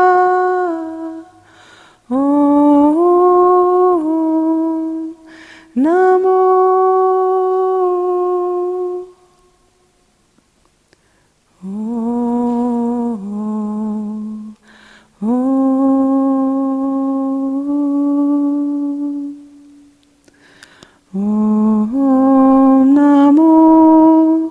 Om Namo. Om Namo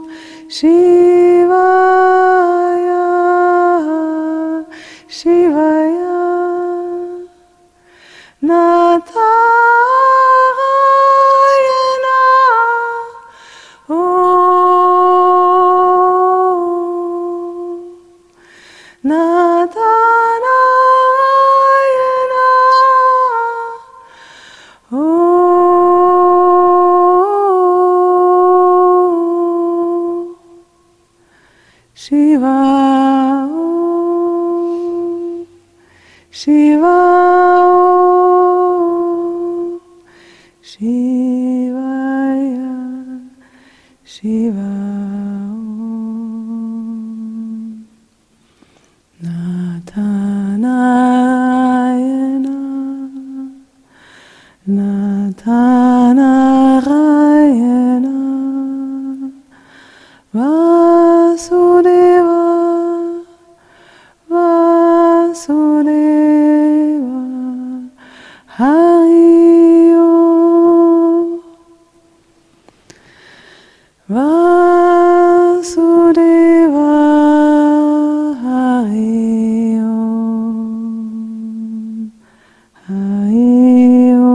Shivaya, Shivaya, Nataya Shivaya, Shiva Om. Natanayana, Natanarayana, Vasudeva, Vasudeva, Hari Om, Vasudeva, Hari Om, Hari Om.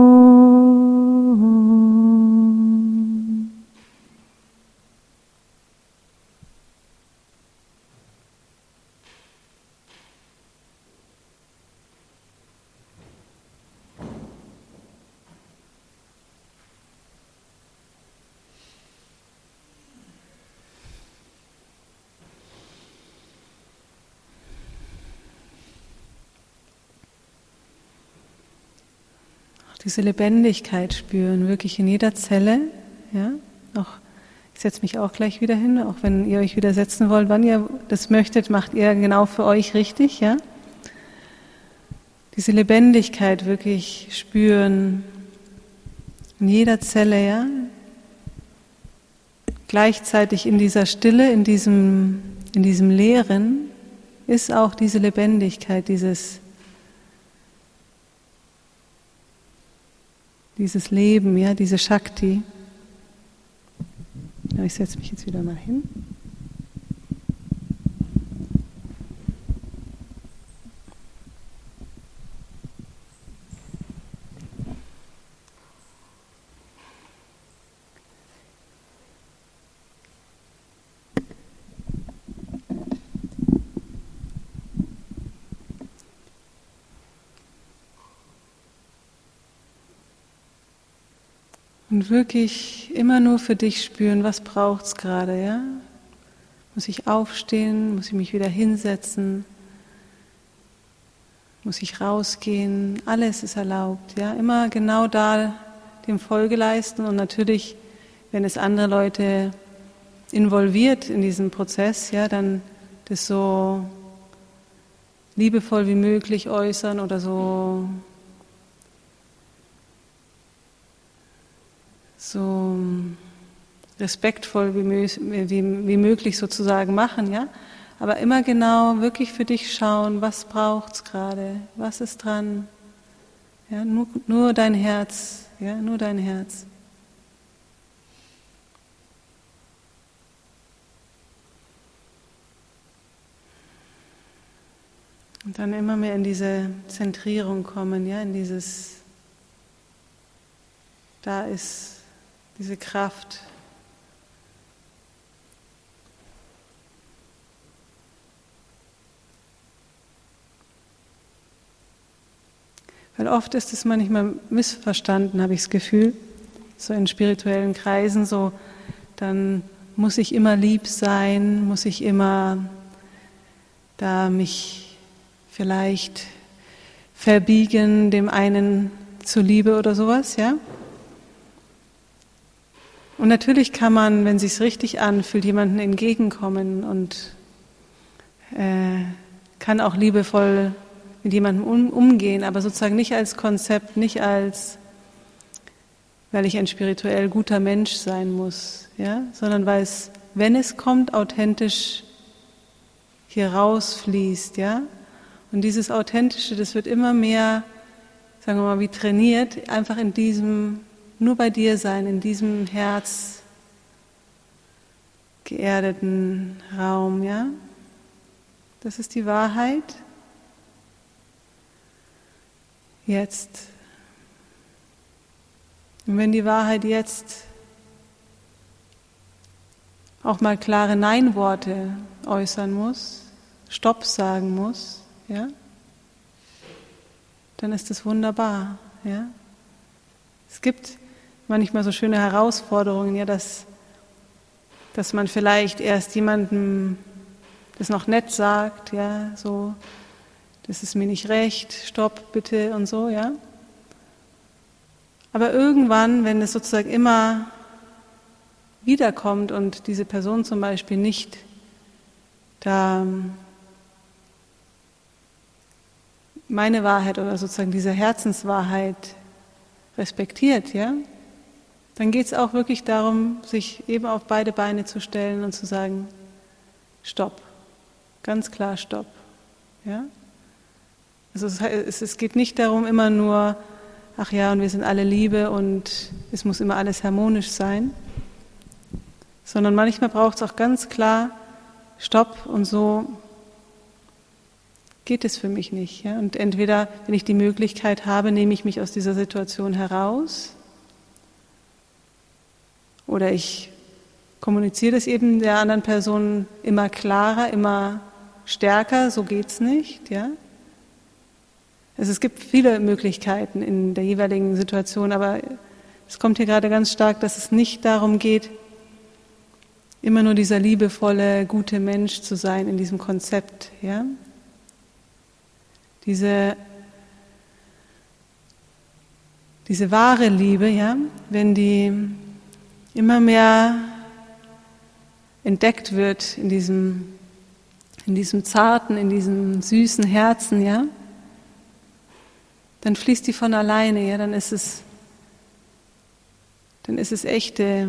Diese Lebendigkeit spüren, wirklich in jeder Zelle. Ja? Ich setze mich auch gleich wieder hin, auch wenn ihr euch wieder setzen wollt, wann ihr das möchtet, macht ihr genau für euch richtig. Ja? Diese Lebendigkeit wirklich spüren in jeder Zelle. Ja? Gleichzeitig in dieser Stille, in diesem Leeren ist auch diese Lebendigkeit, dieses Leben, ja, diese Shakti. Ja, ich setze mich jetzt wieder mal hin. Und wirklich immer nur für dich spüren, was braucht es gerade, ja? Muss ich aufstehen? Muss ich mich wieder hinsetzen? Muss ich rausgehen? Alles ist erlaubt, ja? Immer genau da dem Folge leisten und natürlich, wenn es andere Leute involviert in diesen Prozess, ja, dann das so liebevoll wie möglich äußern oder so respektvoll wie möglich sozusagen machen, ja. Aber immer genau wirklich für dich schauen, was braucht es gerade, was ist dran, ja, nur dein Herz, ja, nur dein Herz. Und dann immer mehr in diese Zentrierung kommen, ja, in dieses, da ist diese Kraft. Weil oft ist es manchmal missverstanden, habe ich das Gefühl, so in spirituellen Kreisen, so, dann muss ich immer lieb sein, muss ich immer da mich vielleicht verbiegen, dem einen zuliebe oder sowas, ja? Und natürlich kann man, wenn es sich richtig anfühlt, jemandem entgegenkommen und kann auch liebevoll mit jemandem umgehen, aber sozusagen nicht als Konzept, nicht als, weil ich ein spirituell guter Mensch sein muss, ja? Sondern weil es, wenn es kommt, authentisch hier rausfließt, ja? Und dieses Authentische, das wird immer mehr, sagen wir mal, wie trainiert, einfach in diesem, nur bei dir sein, in diesem Herz geerdeten Raum, ja? Das ist die Wahrheit. Jetzt. Und wenn die Wahrheit jetzt auch mal klare Nein-Worte äußern muss, Stopp sagen muss, ja, dann ist es wunderbar, ja. Es gibt manchmal so schöne Herausforderungen, ja, dass man vielleicht erst jemandem das noch nett sagt, ja, so, das ist mir nicht recht, stopp bitte und so, ja. Aber irgendwann, wenn es sozusagen immer wiederkommt und diese Person zum Beispiel nicht da meine Wahrheit oder sozusagen diese Herzenswahrheit respektiert, ja, dann geht es auch wirklich darum, sich eben auf beide Beine zu stellen und zu sagen, Stopp, ganz klar Stopp. Ja? Also es geht nicht darum, immer nur, ach ja, und wir sind alle Liebe und es muss immer alles harmonisch sein, sondern manchmal braucht es auch ganz klar Stopp und so geht es für mich nicht. Ja? Und entweder, wenn ich die Möglichkeit habe, nehme ich mich aus dieser Situation heraus oder ich kommuniziere das eben der anderen Person immer klarer, immer stärker, so geht's nicht. Ja? Also es gibt viele Möglichkeiten in der jeweiligen Situation, aber es kommt hier gerade ganz stark, dass es nicht darum geht, immer nur dieser liebevolle, gute Mensch zu sein in diesem Konzept. Ja? Diese wahre Liebe, ja, wenn die immer mehr entdeckt wird in diesem zarten, in diesem süßen Herzen, ja, dann fließt die von alleine, ja, dann ist es echte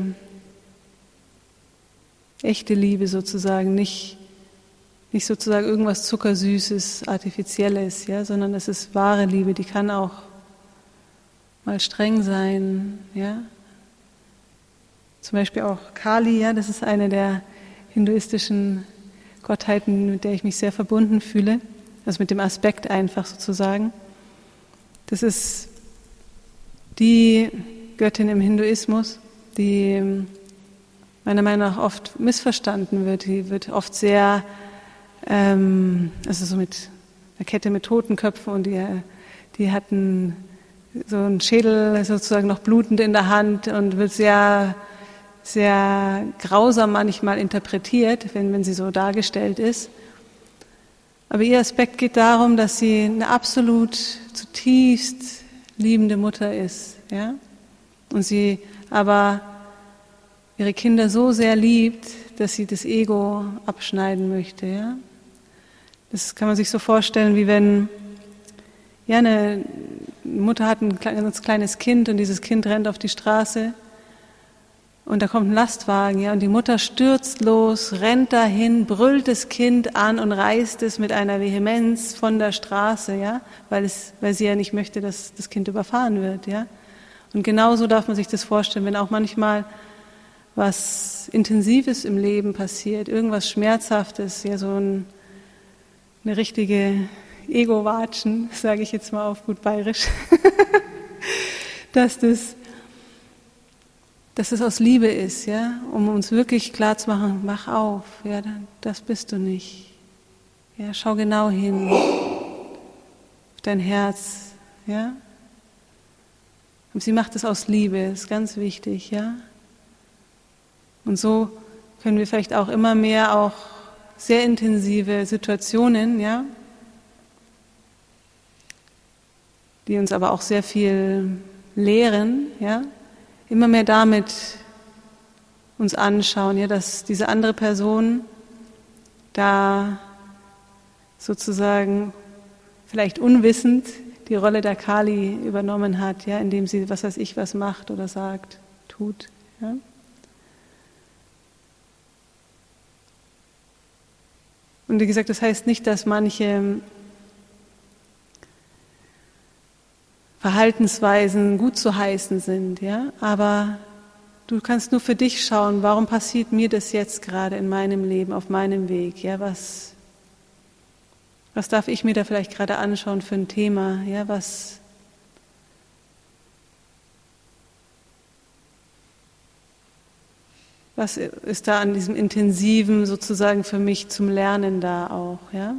Liebe sozusagen, nicht sozusagen irgendwas Zuckersüßes, Artifizielles, ja, sondern es ist wahre Liebe, die kann auch mal streng sein, ja. Zum Beispiel auch Kali, ja, das ist eine der hinduistischen Gottheiten, mit der ich mich sehr verbunden fühle, also mit dem Aspekt einfach sozusagen. Das ist die Göttin im Hinduismus, die meiner Meinung nach oft missverstanden wird. Die wird oft sehr also so mit einer Kette mit Totenköpfen und die hatten so einen Schädel sozusagen noch blutend in der Hand und wird sehr, sehr grausam manchmal interpretiert, wenn sie so dargestellt ist. Aber ihr Aspekt geht darum, dass sie eine absolut zutiefst liebende Mutter ist, ja? Und sie aber ihre Kinder so sehr liebt, dass sie das Ego abschneiden möchte, ja? Das kann man sich so vorstellen, wie wenn ja, eine Mutter hat ein ganz kleines Kind und dieses Kind rennt auf die Straße und da kommt ein Lastwagen, ja, und die Mutter stürzt los, rennt dahin, brüllt das Kind an und reißt es mit einer Vehemenz von der Straße, ja, weil sie ja nicht möchte, dass das Kind überfahren wird, ja. Und genauso darf man sich das vorstellen, wenn auch manchmal was Intensives im Leben passiert, irgendwas Schmerzhaftes, ja, so eine richtige Ego-Watschen, sage ich jetzt mal auf gut bayerisch, dass es aus Liebe ist, ja, um uns wirklich klar zu machen, mach auf, ja, das bist du nicht. Ja, schau genau hin auf dein Herz, ja. Und sie macht es aus Liebe, ist ganz wichtig, ja. Und so können wir vielleicht auch immer mehr auch sehr intensive Situationen, ja, die uns aber auch sehr viel lehren, ja, immer mehr damit uns anschauen, ja, dass diese andere Person da sozusagen vielleicht unwissend die Rolle der Kali übernommen hat, ja, indem sie was weiß ich was macht oder sagt, tut, ja. Und wie gesagt, das heißt nicht, dass manche Verhaltensweisen gut zu heißen sind, ja, aber du kannst nur für dich schauen, warum passiert mir das jetzt gerade in meinem Leben, auf meinem Weg, ja, was darf ich mir da vielleicht gerade anschauen für ein Thema, ja, was ist da an diesem Intensiven sozusagen für mich zum Lernen da auch, ja?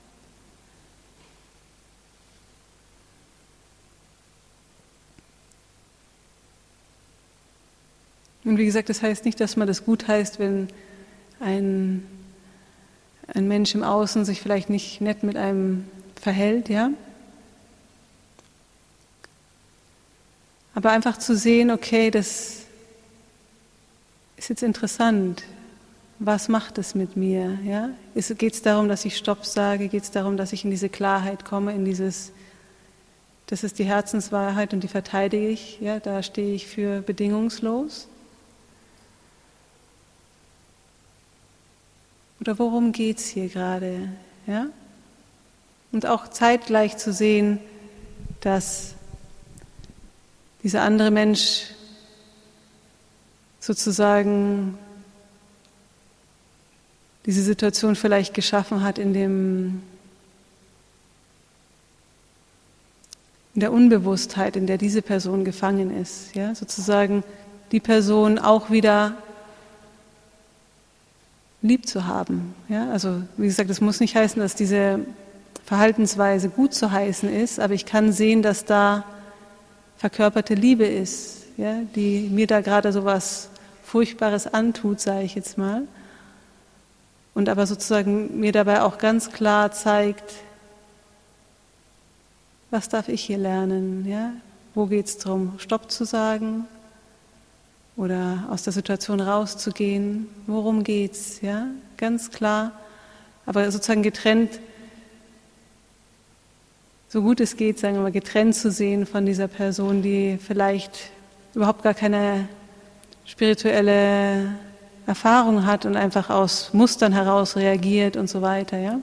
Und wie gesagt, das heißt nicht, dass man das gut heißt, wenn ein Mensch im Außen sich vielleicht nicht nett mit einem verhält, ja? Aber einfach zu sehen, okay, das ist jetzt interessant. Was macht es mit mir? Ja? Geht es darum, dass ich Stopp sage? Geht es darum, dass ich in diese Klarheit komme, in dieses, das ist die Herzenswahrheit und die verteidige ich, ja? Da stehe ich für bedingungslos? Oder worum geht es hier gerade? Ja? Und auch zeitgleich zu sehen, dass dieser andere Mensch sozusagen diese Situation vielleicht geschaffen hat in der Unbewusstheit, in der diese Person gefangen ist. Ja? Sozusagen die Person auch wieder lieb zu haben. Ja? Also wie gesagt, es muss nicht heißen, dass diese Verhaltensweise gut zu heißen ist, aber ich kann sehen, dass da verkörperte Liebe ist, ja? Die mir da gerade so was Furchtbares antut, sage ich jetzt mal. Und aber sozusagen mir dabei auch ganz klar zeigt, was darf ich hier lernen? Ja? Wo geht es darum, Stopp zu sagen oder aus der Situation rauszugehen? Worum geht's? Ja? Ganz klar, aber sozusagen getrennt, so gut es geht, sagen wir mal, getrennt zu sehen von dieser Person, die vielleicht überhaupt gar keine spirituelle Erfahrung hat und einfach aus Mustern heraus reagiert und so weiter, ja?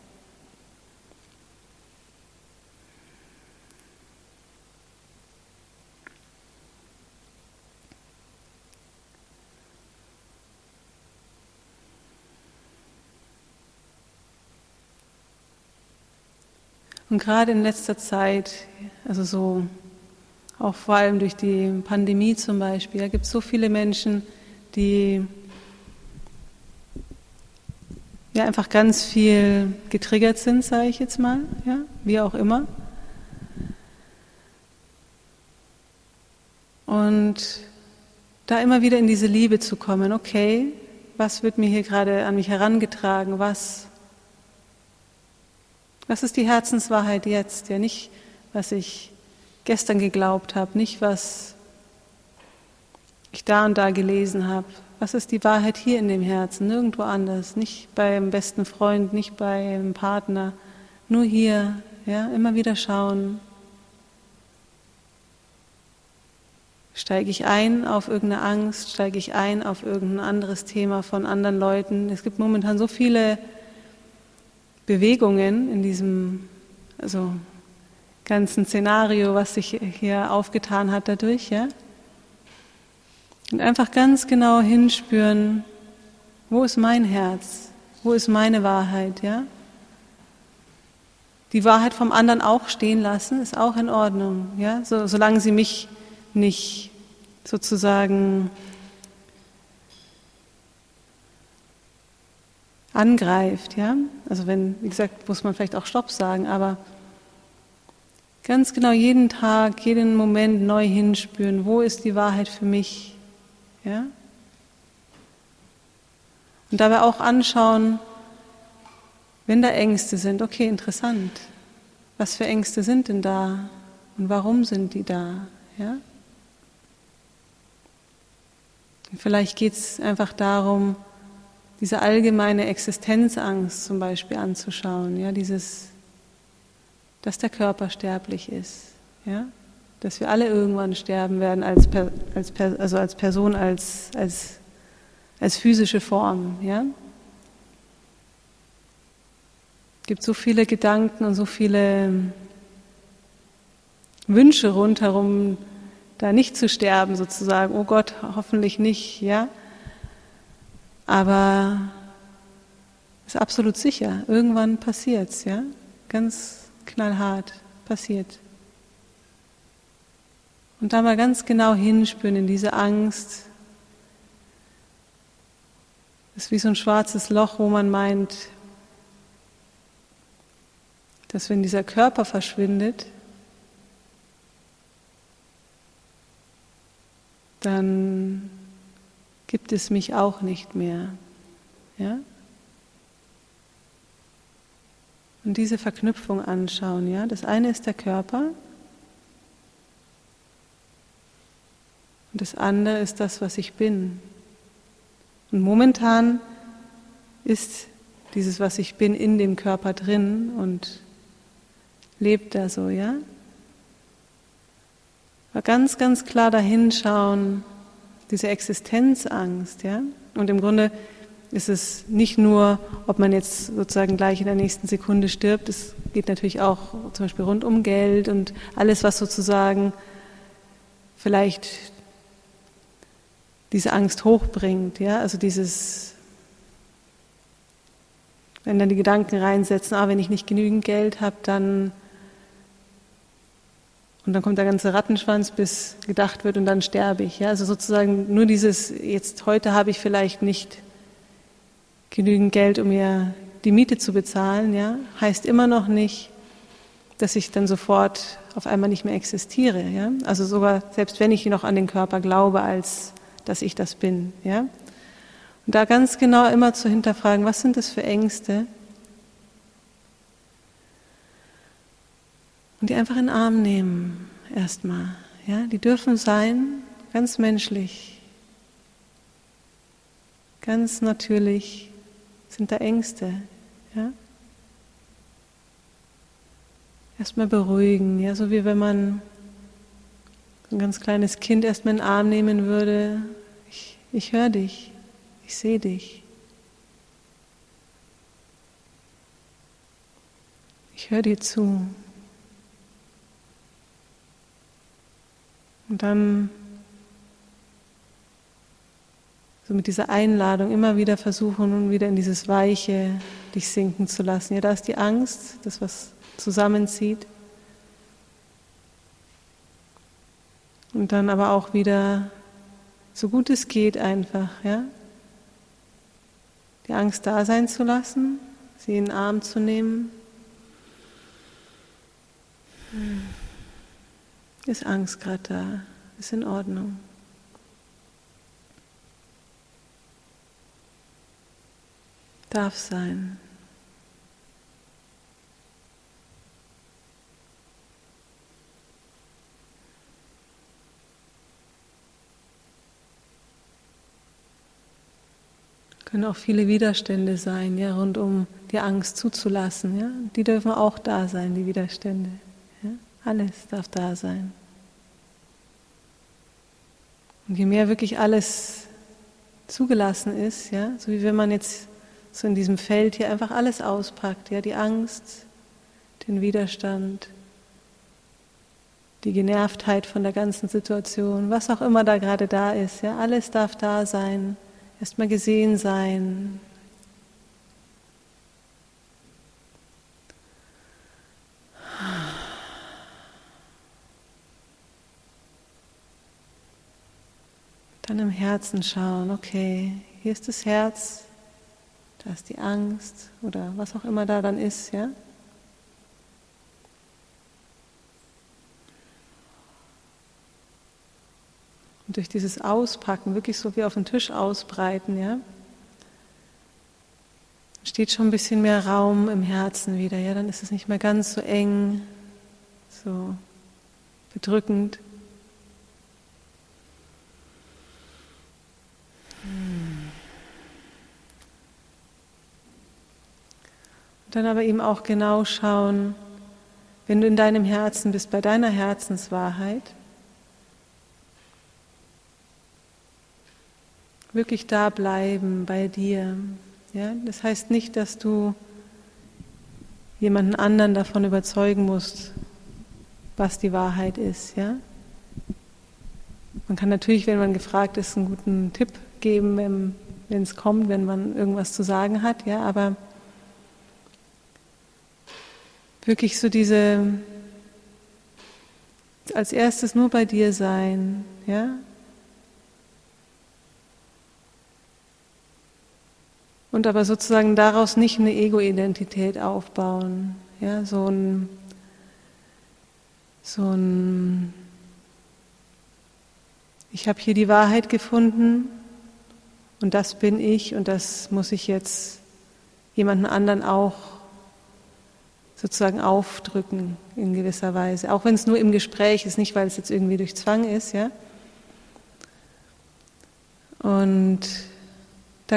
Und gerade in letzter Zeit, also so auch vor allem durch die Pandemie zum Beispiel, gibt es so viele Menschen, die ja einfach ganz viel getriggert sind, sage ich jetzt mal, ja, wie auch immer. Und da immer wieder in diese Liebe zu kommen, okay, was wird mir hier gerade an mich herangetragen, was ist die Herzenswahrheit jetzt, ja, nicht, was ich gestern geglaubt habe, nicht, was ich da und da gelesen habe. Was ist die Wahrheit hier in dem Herzen, nirgendwo anders, nicht beim besten Freund, nicht beim Partner, nur hier, ja, immer wieder schauen. Steige ich ein auf irgendeine Angst, steige ich ein auf irgendein anderes Thema von anderen Leuten. Es gibt momentan so viele Bewegungen in diesem ganzen Szenario, was sich hier aufgetan hat dadurch, ja. Und einfach ganz genau hinspüren, wo ist mein Herz, wo ist meine Wahrheit, ja. Die Wahrheit vom anderen auch stehen lassen, ist auch in Ordnung, ja. Solange sie mich nicht sozusagen angreift, ja. Also wenn, wie gesagt, muss man vielleicht auch Stopp sagen, aber ganz genau jeden Tag, jeden Moment neu hinspüren, wo ist die Wahrheit für mich, ja. Und dabei auch anschauen, wenn da Ängste sind, okay, interessant, was für Ängste sind denn da und warum sind die da, ja. Und vielleicht geht es einfach darum, diese allgemeine Existenzangst zum Beispiel anzuschauen, ja, dass der Körper sterblich ist, ja, dass wir alle irgendwann sterben werden als Person, als physische Form, ja. Es gibt so viele Gedanken und so viele Wünsche rundherum, da nicht zu sterben sozusagen, oh Gott, hoffentlich nicht, ja. Aber es ist absolut sicher, irgendwann passiert's, ja, ganz knallhart passiert. Und da mal ganz genau hinspüren in diese Angst. Das ist wie so ein schwarzes Loch, wo man meint, dass wenn dieser Körper verschwindet, dann gibt es mich auch nicht mehr. Ja? Und diese Verknüpfung anschauen. Ja? Das eine ist der Körper Und das andere ist das, was ich bin. Und momentan ist dieses, was ich bin, in dem Körper drin und lebt da so, ja? Aber ganz, ganz klar dahinschauen, diese Existenzangst, ja? Und im Grunde ist es nicht nur, ob man jetzt sozusagen gleich in der nächsten Sekunde stirbt, es geht natürlich auch zum Beispiel rund um Geld und alles, was sozusagen vielleicht diese Angst hochbringt, ja, also dieses, wenn dann die Gedanken reinsetzen, wenn ich nicht genügend Geld habe, dann und dann kommt der ganze Rattenschwanz, bis gedacht wird und dann sterbe ich, ja, also sozusagen nur dieses, jetzt heute habe ich vielleicht nicht genügend Geld, um mir die Miete zu bezahlen, ja, heißt immer noch nicht, dass ich dann sofort auf einmal nicht mehr existiere, ja, also sogar selbst wenn ich noch an den Körper glaube, als dass ich das bin, ja, und da ganz genau immer zu hinterfragen, was sind das für Ängste und die einfach in den Arm nehmen erstmal, ja, die dürfen sein, ganz menschlich, ganz natürlich. Sind da Ängste, ja? Erstmal beruhigen, ja, so wie wenn man ein ganz kleines Kind erstmal in den Arm nehmen würde. Ich höre dich, ich sehe dich. Ich höre dir zu. Und dann so mit dieser Einladung immer wieder versuchen und wieder in dieses Weiche dich sinken zu lassen. Ja, da ist die Angst, das, was zusammenzieht. Und dann aber auch wieder, so gut es geht einfach, ja, die Angst da sein zu lassen, sie in den Arm zu nehmen. Ist Angst gerade da? Ist in Ordnung. Darf sein. Können auch viele Widerstände sein, ja, rund um die Angst zuzulassen, ja. Die dürfen auch da sein, die Widerstände. Ja? Alles darf da sein. Und je mehr wirklich alles zugelassen ist, ja, so wie wenn man jetzt so in diesem Feld hier einfach alles auspackt, ja, die Angst, den Widerstand, die Genervtheit von der ganzen Situation, was auch immer da gerade da ist, ja, alles darf da sein, erstmal gesehen sein. Dann im Herzen schauen, okay, hier ist das Herz, da ist die Angst oder was auch immer da dann ist, ja. Und durch dieses Auspacken, wirklich so wie auf den Tisch ausbreiten, ja, entsteht schon ein bisschen mehr Raum im Herzen wieder, ja, dann ist es nicht mehr ganz so eng, so bedrückend. Und dann aber eben auch genau schauen, wenn du in deinem Herzen bist, bei deiner Herzenswahrheit, wirklich da bleiben bei dir. Ja? Das heißt nicht, dass du jemanden anderen davon überzeugen musst, was die Wahrheit ist. Ja? Man kann natürlich, wenn man gefragt ist, einen guten Tipp geben, wenn es kommt, wenn man irgendwas zu sagen hat, ja, aber wirklich so diese, als erstes nur bei dir sein, ja. Und aber sozusagen daraus nicht eine Ego-Identität aufbauen, ja, so ein ich habe hier die Wahrheit gefunden und das bin ich und das muss ich jetzt jemanden anderen auch sozusagen aufdrücken in gewisser Weise. Auch wenn es nur im Gespräch ist, nicht weil es jetzt irgendwie durch Zwang ist, ja. Und da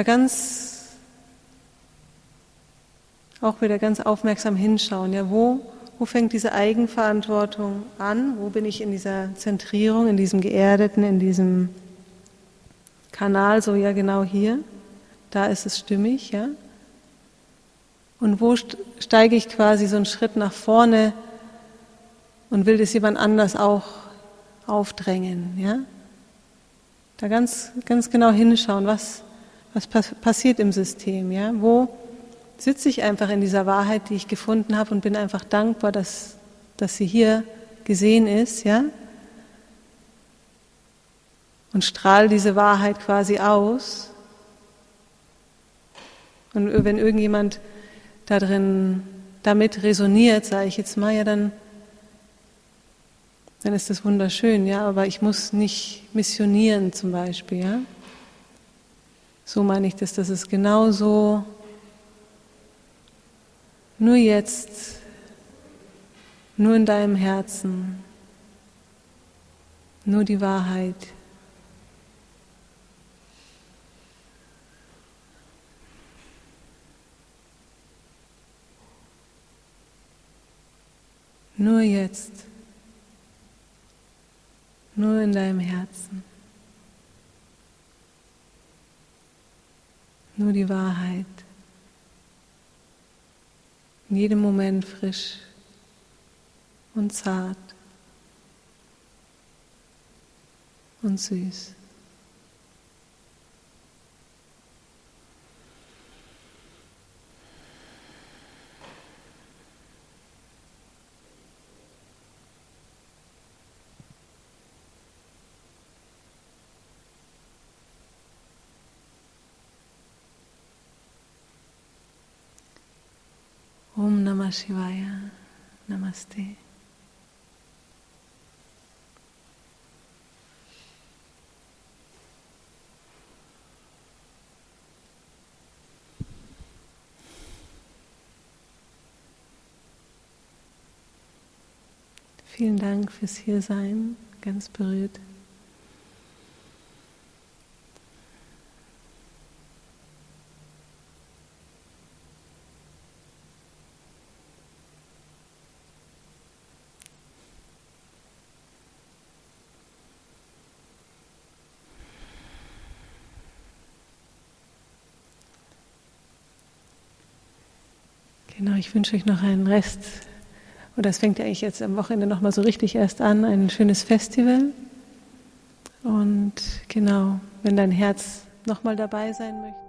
auch wieder ganz aufmerksam hinschauen, ja, wo fängt diese Eigenverantwortung an? Wo bin ich in dieser Zentrierung, in diesem Geerdeten, in diesem Kanal, so ja genau hier, da ist es stimmig, ja? Und wo steige ich quasi so einen Schritt nach vorne und will das jemand anders auch aufdrängen, ja? Da ganz genau hinschauen, was passiert im System, ja? Wo sitze ich einfach in dieser Wahrheit, die ich gefunden habe und bin einfach dankbar, dass sie hier gesehen ist, ja? Und strahle diese Wahrheit quasi aus. Und wenn irgendjemand damit resoniert, sage ich jetzt mal, ja, dann ist das wunderschön, ja, aber ich muss nicht missionieren zum Beispiel, ja. So meine ich das ist genauso, nur jetzt, nur in deinem Herzen, nur die Wahrheit. Nur jetzt, nur in deinem Herzen, nur die Wahrheit, in jedem Moment frisch und zart und süß. Om Namah Shivaya, Namaste. Vielen Dank fürs Hiersein, ganz berührt. Genau, ich wünsche euch noch einen Rest, oder es fängt ja eigentlich jetzt am Wochenende nochmal so richtig erst an, ein schönes Festival. Und genau, wenn dein Herz nochmal dabei sein möchte.